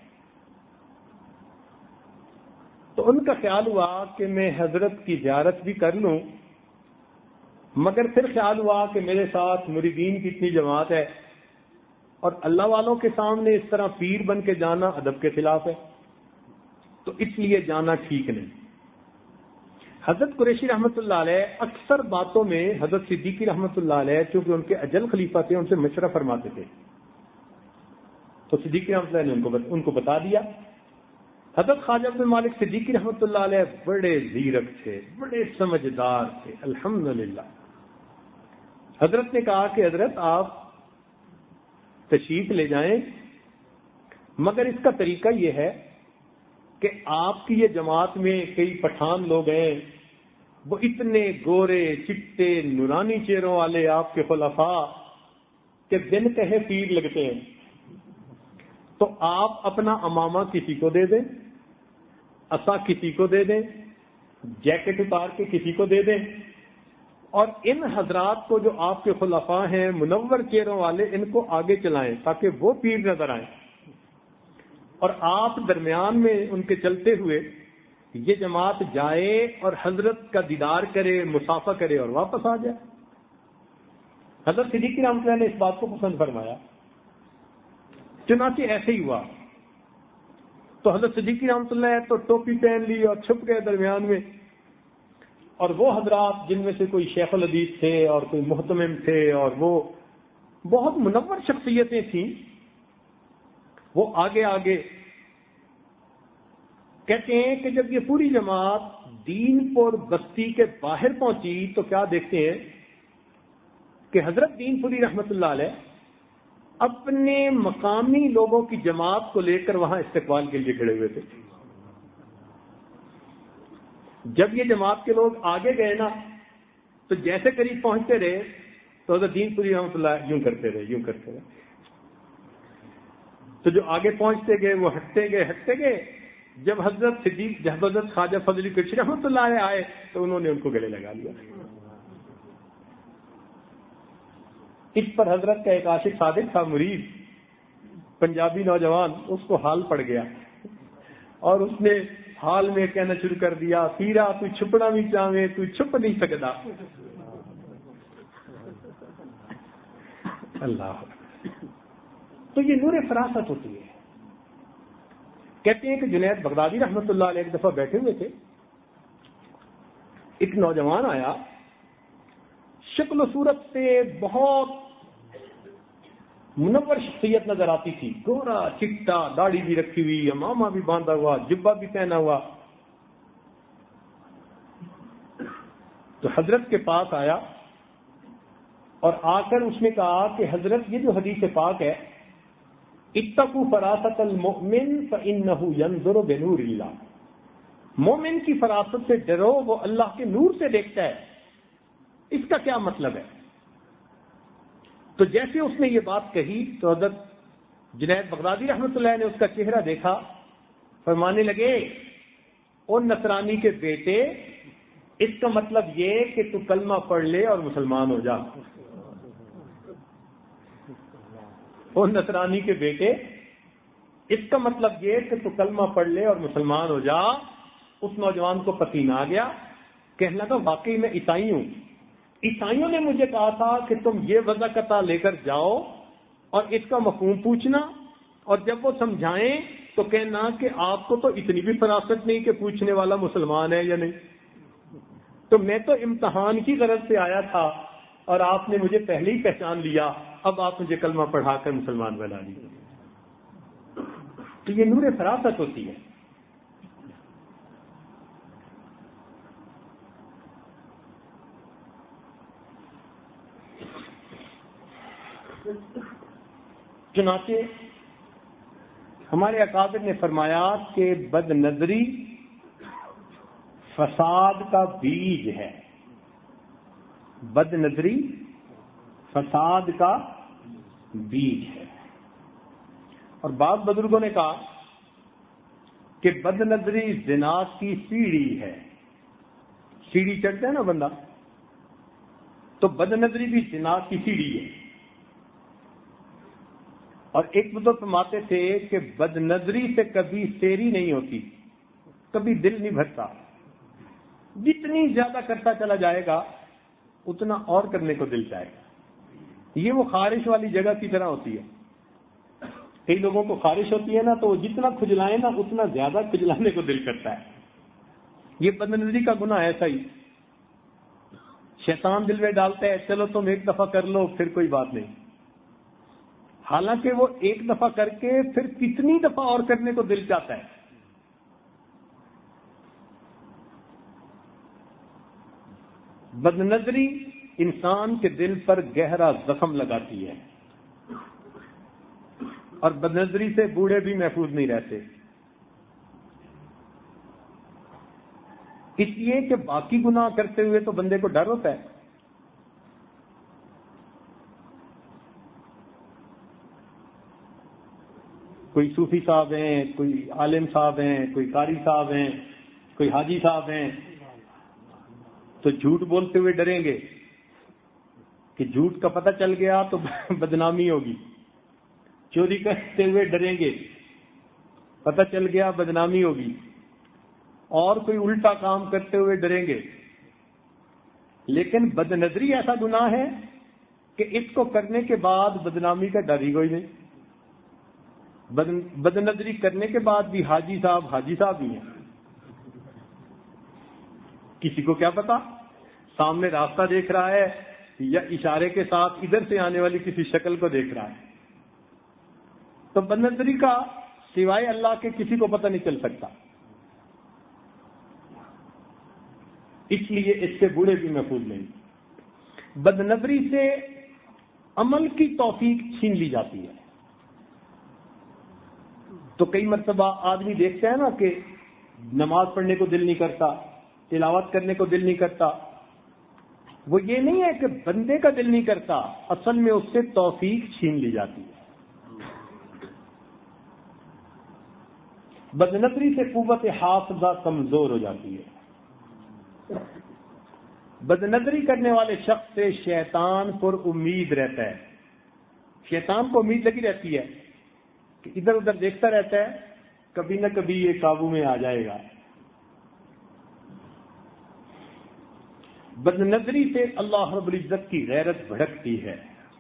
تو ان کا خیال ہوا کہ میں حضرت کی زیارت بھی کر لوں، مگر پھر خیال ہوا کہ میرے ساتھ مریدین کی اتنی جماعت ہے اور اللہ والوں کے سامنے اس طرح پیر بن کے جانا ادب کے خلاف ہے، تو اس لیے جانا ٹھیک نہیں. حضرت قریشی رحمۃ اللہ علیہ اکثر باتوں میں حضرت صدیقی رحمۃ اللہ علیہ چونکہ ان کے اجل خلیفہ تھے ان سے مشورہ فرماتے تھے. تو صدیقی رحمۃ اللہ علیہ نے ان کو ان کو بتا دیا. حضرت خواجہ بن مالک صدیقی رحمۃ اللہ علیہ بڑے زیرک تھے، بڑے سمجھدار تھے الحمدللہ. حضرت نے کہا کہ حضرت آپ تشریف لے جائیں، مگر اس کا طریقہ یہ ہے کہ آپ کی یہ جماعت میں کئی پٹھان لوگ ہیں، وہ اتنے گورے چٹے نورانی چہروں والے آپ کے خلفاء کہ بن کہے پیر لگتے ہیں. تو آپ اپنا امامہ کسی کو دے دیں، عصا کسی کو دے دیں، جیکٹ اتار کے کسی کو دے دیں، اور ان حضرات کو جو آپ کے خلفاء ہیں منور چہروں والے ان کو آگے چلائیں تاکہ وہ پیر نظر آئیں، اور آپ درمیان میں ان کے چلتے ہوئے یہ جماعت جائے اور حضرت کا دیدار کرے، مصافحہ کرے اور واپس آ جائے. حضرت صدیقی رحمۃ اللہ نے اس بات کو پسند فرمایا. چنانچہ ایسے ہی ہوا. تو حضرت صدیقی رحمۃ اللہ تو ٹوپی پہن لی اور چھپ گئے درمیان میں، اور وہ حضرات جن میں سے کوئی شیخ الحدیث تھے اور کوئی محتمم تھے اور وہ بہت منور شخصیتیں تھیں، وہ آگے آگے کہتے ہیں کہ جب یہ پوری جماعت دین پور بستی کے باہر پہنچی تو کیا دیکھتے ہیں کہ حضرت دین پوری رحمۃ اللہ علیہ اپنے مقامی لوگوں کی جماعت کو لے کر وہاں استقبال کے لیے کھڑے ہوئے تھے. جب یہ جماعت کے لوگ آگے گئے نا تو جیسے قریب پہنچتے رہے تو حضرت دین پوری رحمۃ اللہ یوں کرتے رہے یوں کرتے رہے تو جو آگے پہنچتے گئے وہ ہٹتے گئے ہٹتے گئے جب حضرت صدیق جب حضرت خواجہ فضل قریشی رحمۃ اللہ علیہ آئے تو انہوں نے ان کو گلے لگا لیا. اس پر حضرت کا ایک عاشق صادق تھا مرید پنجابی نوجوان، اس کو حال پڑ گیا اور اس نے حال میں کہنا شروع کر دیا، پیرا تو چھپنا بھی چاہے تو چھپ نہیں سکتا. اللہ. تو یہ نور فراست ہوتی ہے. کہتے ہیں کہ جنید بغدادی رحمۃ اللہ علیہ ایک دفعہ بیٹھے ہوئے تھے، ایک نوجوان آیا، شکل و صورت سے بہت منور شخصیت نظر آتی تھی، گورا چٹا، داڑھی بھی رکھی ہوئی، امامہ بھی باندھا ہوا، جبہ بھی پہنا ہوا. تو حضرت کے پاس آیا اور آ کر اس نے کہا کہ حضرت یہ جو حدیث پاک ہے اتقوا فراست المؤمن فانه ينظر بنور اللہ، مومن کی فراست سے ڈرو، وہ اللہ کے نور سے دیکھتا ہے. اس کا کیا مطلب ہے؟ تو جیسے اس نے یہ بات کہی تو حضرت جنید بغدادی رحمۃ اللہ نے اس کا چہرہ دیکھا، فرمانے لگے او نصرانی کے بیٹے، اس کا مطلب یہ کہ تو کلمہ پڑھ لے اور مسلمان ہو جا. او نصرانی کے بیٹے، اس کا مطلب یہ کہ تو کلمہ پڑھ لے اور مسلمان ہو جا. اس نوجوان کو پسینہ آ گیا، کہنے لگا واقعی میں عیسائی ہوں، عیسائیوں نے مجھے کہا تھا کہ تم یہ وضاقتہ لے کر جاؤ اور اس کا مفہوم پوچھنا، اور جب وہ سمجھائیں تو کہنا کہ آپ کو تو اتنی بھی فراست نہیں کہ پوچھنے والا مسلمان ہے یا نہیں. تو میں تو امتحان کی غرض سے آیا تھا اور آپ نے مجھے پہلے ہی پہچان لیا، اب آپ مجھے کلمہ پڑھا کر مسلمان بنا لیجیے. تو یہ نور فراست ہوتی ہے. چنانچہ ہمارے اکابر نے فرمایا کہ بد نظری فساد کا بیج ہے. بد نظری فساد کا بیج ہے. اور بعض بزرگوں نے کہا کہ بد نظری زنا کی سیڑھی ہے. سیڑھی چڑھتا ہے نا بندہ, تو بد نظری بھی زنا کی سیڑھی ہے. اور ایک بزرگ فرماتے تھے کہ بد نظری سے کبھی سیری نہیں ہوتی, کبھی دل نہیں بھرتا. جتنی زیادہ کرتا چلا جائے گا اتنا اور کرنے کو دل چاہے گا. یہ وہ خارش والی جگہ کی طرح ہوتی ہے. کئی لوگوں کو خارش ہوتی ہے نا, تو وہ جتنا کھجلائے نا اتنا زیادہ کھجلانے کو دل کرتا ہے. یہ بد نظری کا گناہ ایسا ہی. شیطان دل میں ڈالتا ہے چلو تم ایک دفعہ کر لو پھر کوئی بات نہیں, حالانکہ وہ ایک دفعہ کر کے پھر کتنی دفعہ اور کرنے کو دل چاہتا ہے. بد نظری انسان کے دل پر گہرا زخم لگاتی ہے, اور بد نظری سے بوڑھے بھی محفوظ نہیں رہتے. اس لیے کہ باقی گناہ کرتے ہوئے تو بندے کو ڈر ہوتا ہے. کوئی صوفی صاحب ہیں, کوئی عالم صاحب ہیں, کوئی قاری صاحب ہیں, کوئی حاجی صاحب ہیں, تو جھوٹ بولتے ہوئے ڈریں گے کہ جھوٹ کا پتہ چل گیا تو بدنامی ہوگی. چوری کرتے ہوئے ڈریں گے, پتہ چل گیا بدنامی ہوگی. اور کوئی الٹا کام کرتے ہوئے ڈریں گے. لیکن بد نظری ایسا گناہ ہے کہ اس کو کرنے کے بعد بدنامی کا ڈر ہی کوئی نہیں. بد نظری کرنے کے بعد بھی حاجی صاحب حاجی صاحب ہی ہیں. کسی کو کیا پتا سامنے راستہ دیکھ رہا ہے یا اشارے کے ساتھ ادھر سے آنے والی کسی شکل کو دیکھ رہا ہے. تو بد نظری کا سوائے اللہ کے کسی کو پتہ نہیں چل سکتا. اس لیے اس سے بوڑھے بھی محفوظ نہیں. بد نظری سے عمل کی توفیق چھین لی جاتی ہے. تو کئی مرتبہ آدمی دیکھتا ہے نا کہ نماز پڑھنے کو دل نہیں کرتا, تلاوت کرنے کو دل نہیں کرتا. وہ یہ نہیں ہے کہ بندے کا دل نہیں کرتا, اصل میں اس سے توفیق چھین لی جاتی ہے. بد نظری سے قوت حافظہ کمزور ہو جاتی ہے. بد نظری کرنے والے شخص سے شیطان پر امید رہتا ہے. شیطان کو امید لگی رہتی ہے کہ ادھر ادھر دیکھتا رہتا ہے, کبھی نہ کبھی یہ قابو میں آ جائے گا. بد نظری سے اللہ رب العزت کی غیرت بھڑکتی ہے,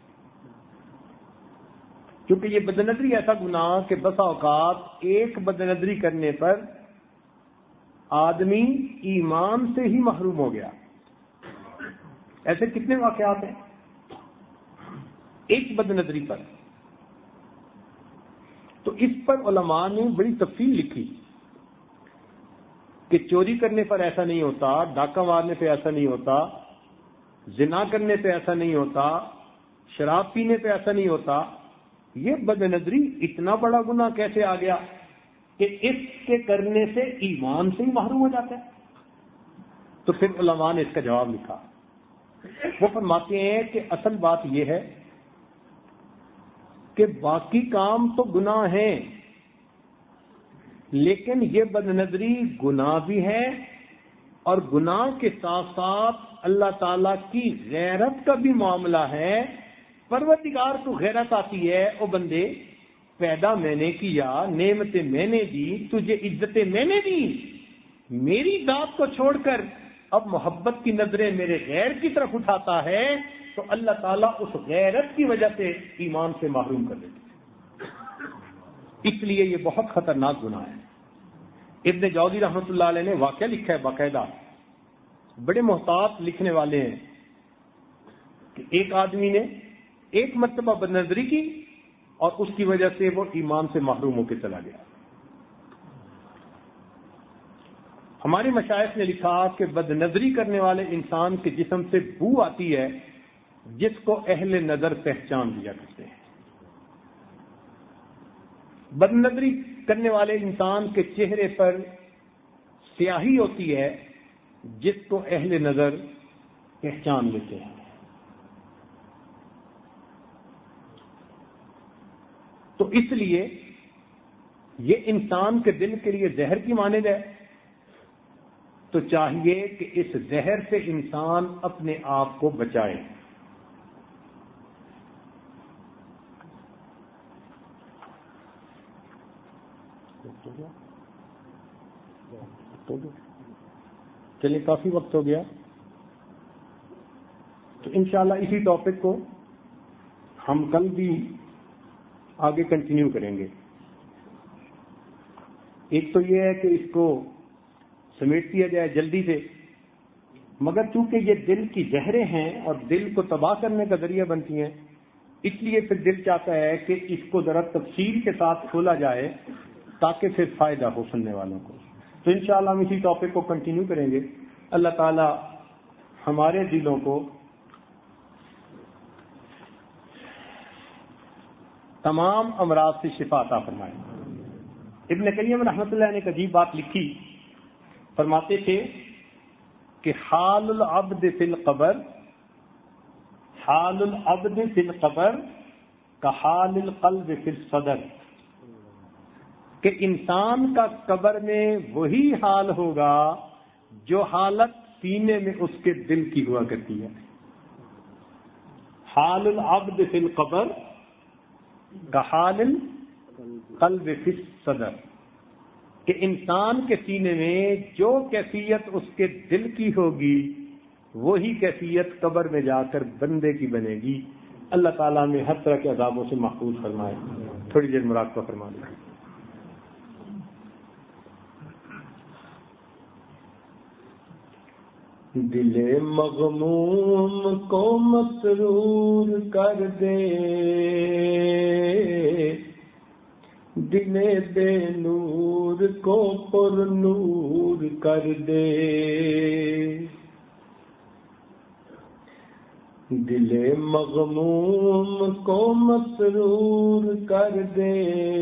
کیونکہ یہ بد نظری ایسا گناہ کہ بسا اوقات ایک بد نظری کرنے پر آدمی ایمان سے ہی محروم ہو گیا. ایسے کتنے واقعات ہیں ایک بد نظری پر. تو اس پر علماء نے بڑی تفصیل لکھی کہ چوری کرنے پر ایسا نہیں ہوتا, ڈاکہ مارنے پہ ایسا نہیں ہوتا, زنا کرنے پہ ایسا نہیں ہوتا, شراب پینے پہ ایسا نہیں ہوتا. یہ بد نظری اتنا بڑا گناہ کیسے آ گیا کہ اس کے کرنے سے ایمان سے ہی محروم ہو جاتا ہے. تو پھر علماء نے اس کا جواب لکھا. وہ فرماتے ہیں کہ اصل بات یہ ہے کہ باقی کام تو گناہ ہیں, لیکن یہ بد نظری گناہ بھی ہے, اور گناہ کے ساتھ ساتھ اللہ تعالی کی غیرت کا بھی معاملہ ہے. پروردگار کو غیرت آتی ہے, او بندے پیدا میں نے کیا, نعمتیں میں نے دی, تجھے عزتیں میں نے دی, میری ذات کو چھوڑ کر اب محبت کی نظریں میرے غیر کی طرف اٹھاتا ہے, تو اللہ تعالیٰ اس غیرت کی وجہ سے ایمان سے محروم کر دیتے ہیں. اس لیے یہ بہت خطرناک گناہ ہے. ابن جوزی رحمۃ اللہ علیہ نے واقعہ لکھا ہے باقاعدہ, بڑے محتاط لکھنے والے ہیں, کہ ایک آدمی نے ایک مرتبہ بد نظری کی اور اس کی وجہ سے وہ ایمان سے محروم ہو کے چلا گیا. ہمارے مشائخ نے لکھا کہ بد نظری کرنے والے انسان کے جسم سے بو آتی ہے جس کو اہل نظر پہچان دیا کرتے ہیں. بد نظری کرنے والے انسان کے چہرے پر سیاہی ہوتی ہے جس کو اہل نظر پہچان لیتے ہیں. تو اس لیے یہ انسان کے دل کے لیے زہر کی مانند ہے. تو چاہیے کہ اس زہر سے انسان اپنے آپ کو بچائے. چلیے کافی وقت ہو گیا تو انشاءاللہ اسی ٹاپک کو ہم کل بھی آگے کنٹینیو کریں گے. ایک تو یہ ہے کہ اس کو سمیٹ دیا جائے جلدی سے، مگر چونکہ یہ دل کی زہریں ہیں اور دل کو تباہ کرنے کا ذریعہ بنتی ہیں، اس لیے پھر دل چاہتا ہے کہ اس کو ذرا تفصیل کے ساتھ کھولا جائے تاکہ پھر فائدہ ہو سننے والوں کو. تو انشاءاللہ ہم اسی ٹاپک کو کنٹینیو کریں گے. اللہ تعالی ہمارے دلوں کو تمام امراض سے شفا عطا فرمائے. ابن قیم رحمۃ اللہ نے ایک عجیب بات لکھی، فرماتے تھے کہ حال العبد فی القبر حال العبد فی القبر کا حال القلب فی الصدر، کہ انسان کا قبر میں وہی حال ہوگا جو حالت سینے میں اس کے دل کی ہوا کرتی ہے. حال العبد فی القبر کا حال القلب فی الصدر، کہ انسان کے سینے میں جو کیفیت اس کے دل کی ہوگی وہی کیفیت قبر میں جا کر بندے کی بنے گی. اللہ تعالیٰ میں ہر طرح کے عذابوں سے محفوظ فرمائے. تھوڑی دیر مراقبہ فرما لیں. دل مغموم کو مسرور کر دے، دل بے نور کو پر نور کر دے. دل مغموم کو مسرور کر دے،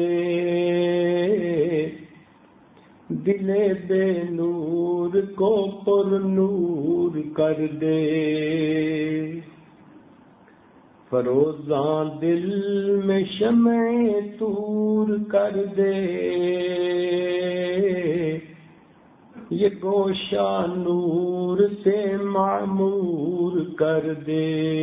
دل بے نور کو پر نور کر دے. فروزاں دل میں شمع طور کر دے، یہ گوشہ نور سے معمور کر دے.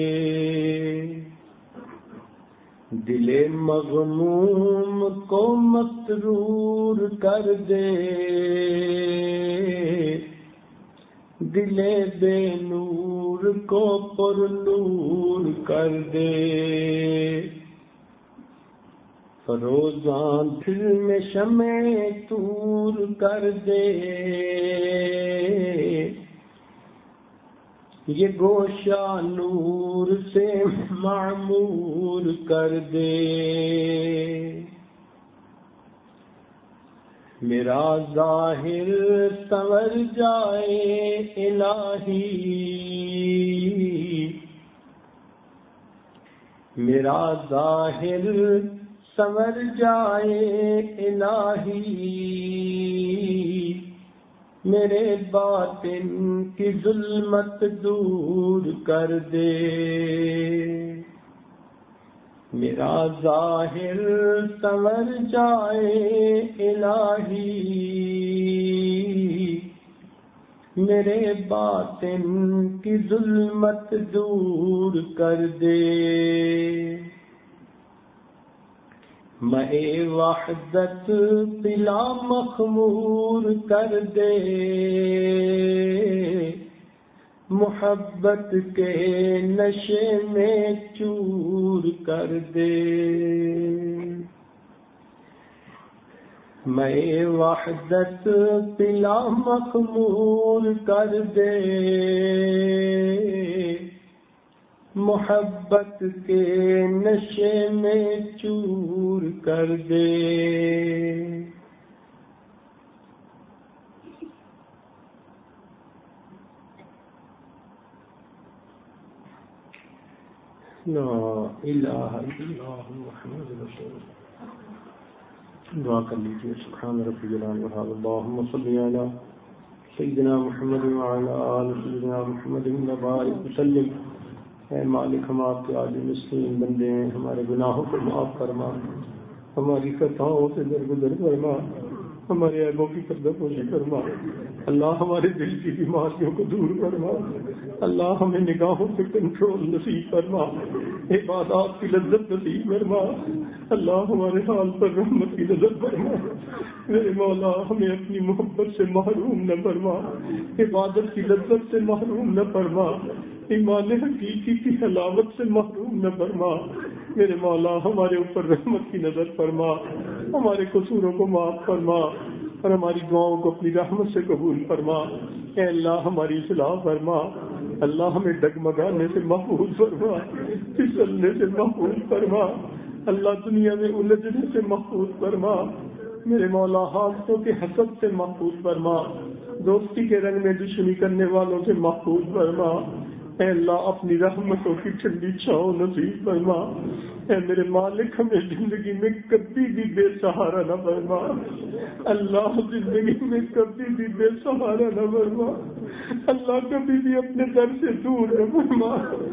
دل مغموم کو مسرور کر دے، دل بے نور کو پر نور کر دے. فروزاں دل میں شمع طور کر دے، یہ گوشہ نور سے معمور کر دے. میرا ظاہر سنور جائے الہی، میرا ظاہر سنور جائے الہی، میرے باطن کی ظلمت دور کر دے. میرا ظاہر سنور جائے الہی، میرے باطن کی ظلمت دور کر دے. میں وحدت پلا مخمور کر دے، محبت کے نشے میں چور کر دے. میں وحدت پلا مخمور کر دے، محبت کے نشے میں چور کر دے. لا الہ الا اللہ محمد رسول اللہ. دعا کر لیجیے. سبحان ربی العلی اللہم صلی علی سیدنا محمد وعلی آل سیدنا محمد وبارک وسلم. اے مالک ہم آپ کے عاجز مسکین بندے ہیں, ہمارے گناہوں کو معاف فرما, ہماری خطاؤں سے درگزر فرما, ہمارے عیبوں کی پردہ پوشی فرما. اللہ ہمارے دل کی بیماریوں کو دور فرما. اللہ ہمیں نگاہوں سے کنٹرول نصیب فرما, عبادات کی لذت نصیب فرما. اللہ ہمارے حال پر رحمت کی نظر فرما. میرے مولا ہمیں اپنی محبت سے محروم نہ فرما, عبادت کی لذت سے محروم نہ فرما, ایمان حقیقی کی حلاوت سے محروم نہ فرما. میرے مولا ہمارے اوپر رحمت کی نظر فرما, ہمارے قصوروں کو معاف فرما اور ہماری دعاؤں کو اپنی رحمت سے قبول فرما. اے اللہ ہماری اصلاح فرما. اللہ ہمیں ڈگمگانے سے محفوظ فرما, پھسلنے سے محفوظ فرما. اللہ دنیا میں الجھنے سے محفوظ فرما. میرے مولا حاسدوں کے حسد سے محفوظ فرما, دوستی کے رنگ میں دشمنی کرنے والوں سے محفوظ فرما. اے اللہ اپنی رحمتوں کی ٹھنڈی چھاؤں نصیب فرما. اے میرے مالک ہمیں زندگی میں کبھی بھی بے سہارا نہ فرما. اللہ زندگی میں کبھی بھی بے سہارا نہ فرما. اللہ کبھی بھی اپنے در سے دور نہ فرما.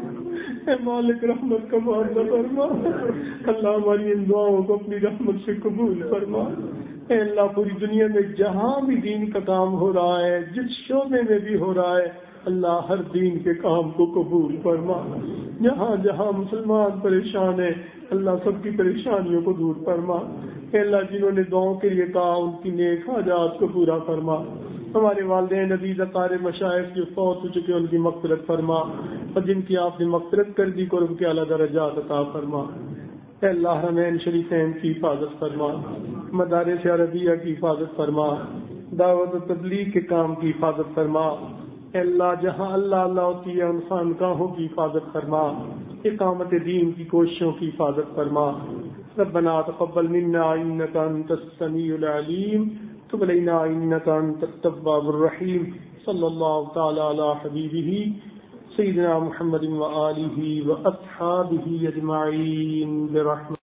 اے مالک رحمت کا معاملہ فرما. اللہ ہماری ان دعاؤں کو اپنی رحمت سے قبول فرما. اے اللہ پوری دنیا میں جہاں بھی دین کا کام ہو رہا ہے, جس شعبے میں بھی ہو رہا ہے, اللہ ہر دین کے کام کو قبول فرما. جہاں جہاں مسلمان پریشان ہیں اللہ سب کی پریشانیوں کو دور فرما. اے اللہ جنہوں نے دعاؤں کے لیے کہا ان کی نیک حاجات کو پورا فرما. ہمارے والدین عزیز اقارب مشائخ جو فوت ہو چکے ان کی مغفرت فرما, اور جن کی آپ نے مغفرت کر دی قرب کے اعلیٰ درجات عطا فرما. اے اللہ حرمین شریفین کی حفاظت فرما, مدارس عربیہ کی حفاظت فرما, دعوت و تبلیغ کے کام کی حفاظت فرما. اے اللہ جہاں اللہ اللہ ہوتی ہے ان خانقاہوں کی حفاظت فرما, اقامت دین کی کوششوں کی حفاظت فرما. ربنا تقبل منا انک انت السمیع العلیم تب علینا انک انت التواب الرحیم. صلی اللہ تعالی علی حبیبہ سیدنا محمد و آلہ و اصحابہ اجمعین برحمتہ.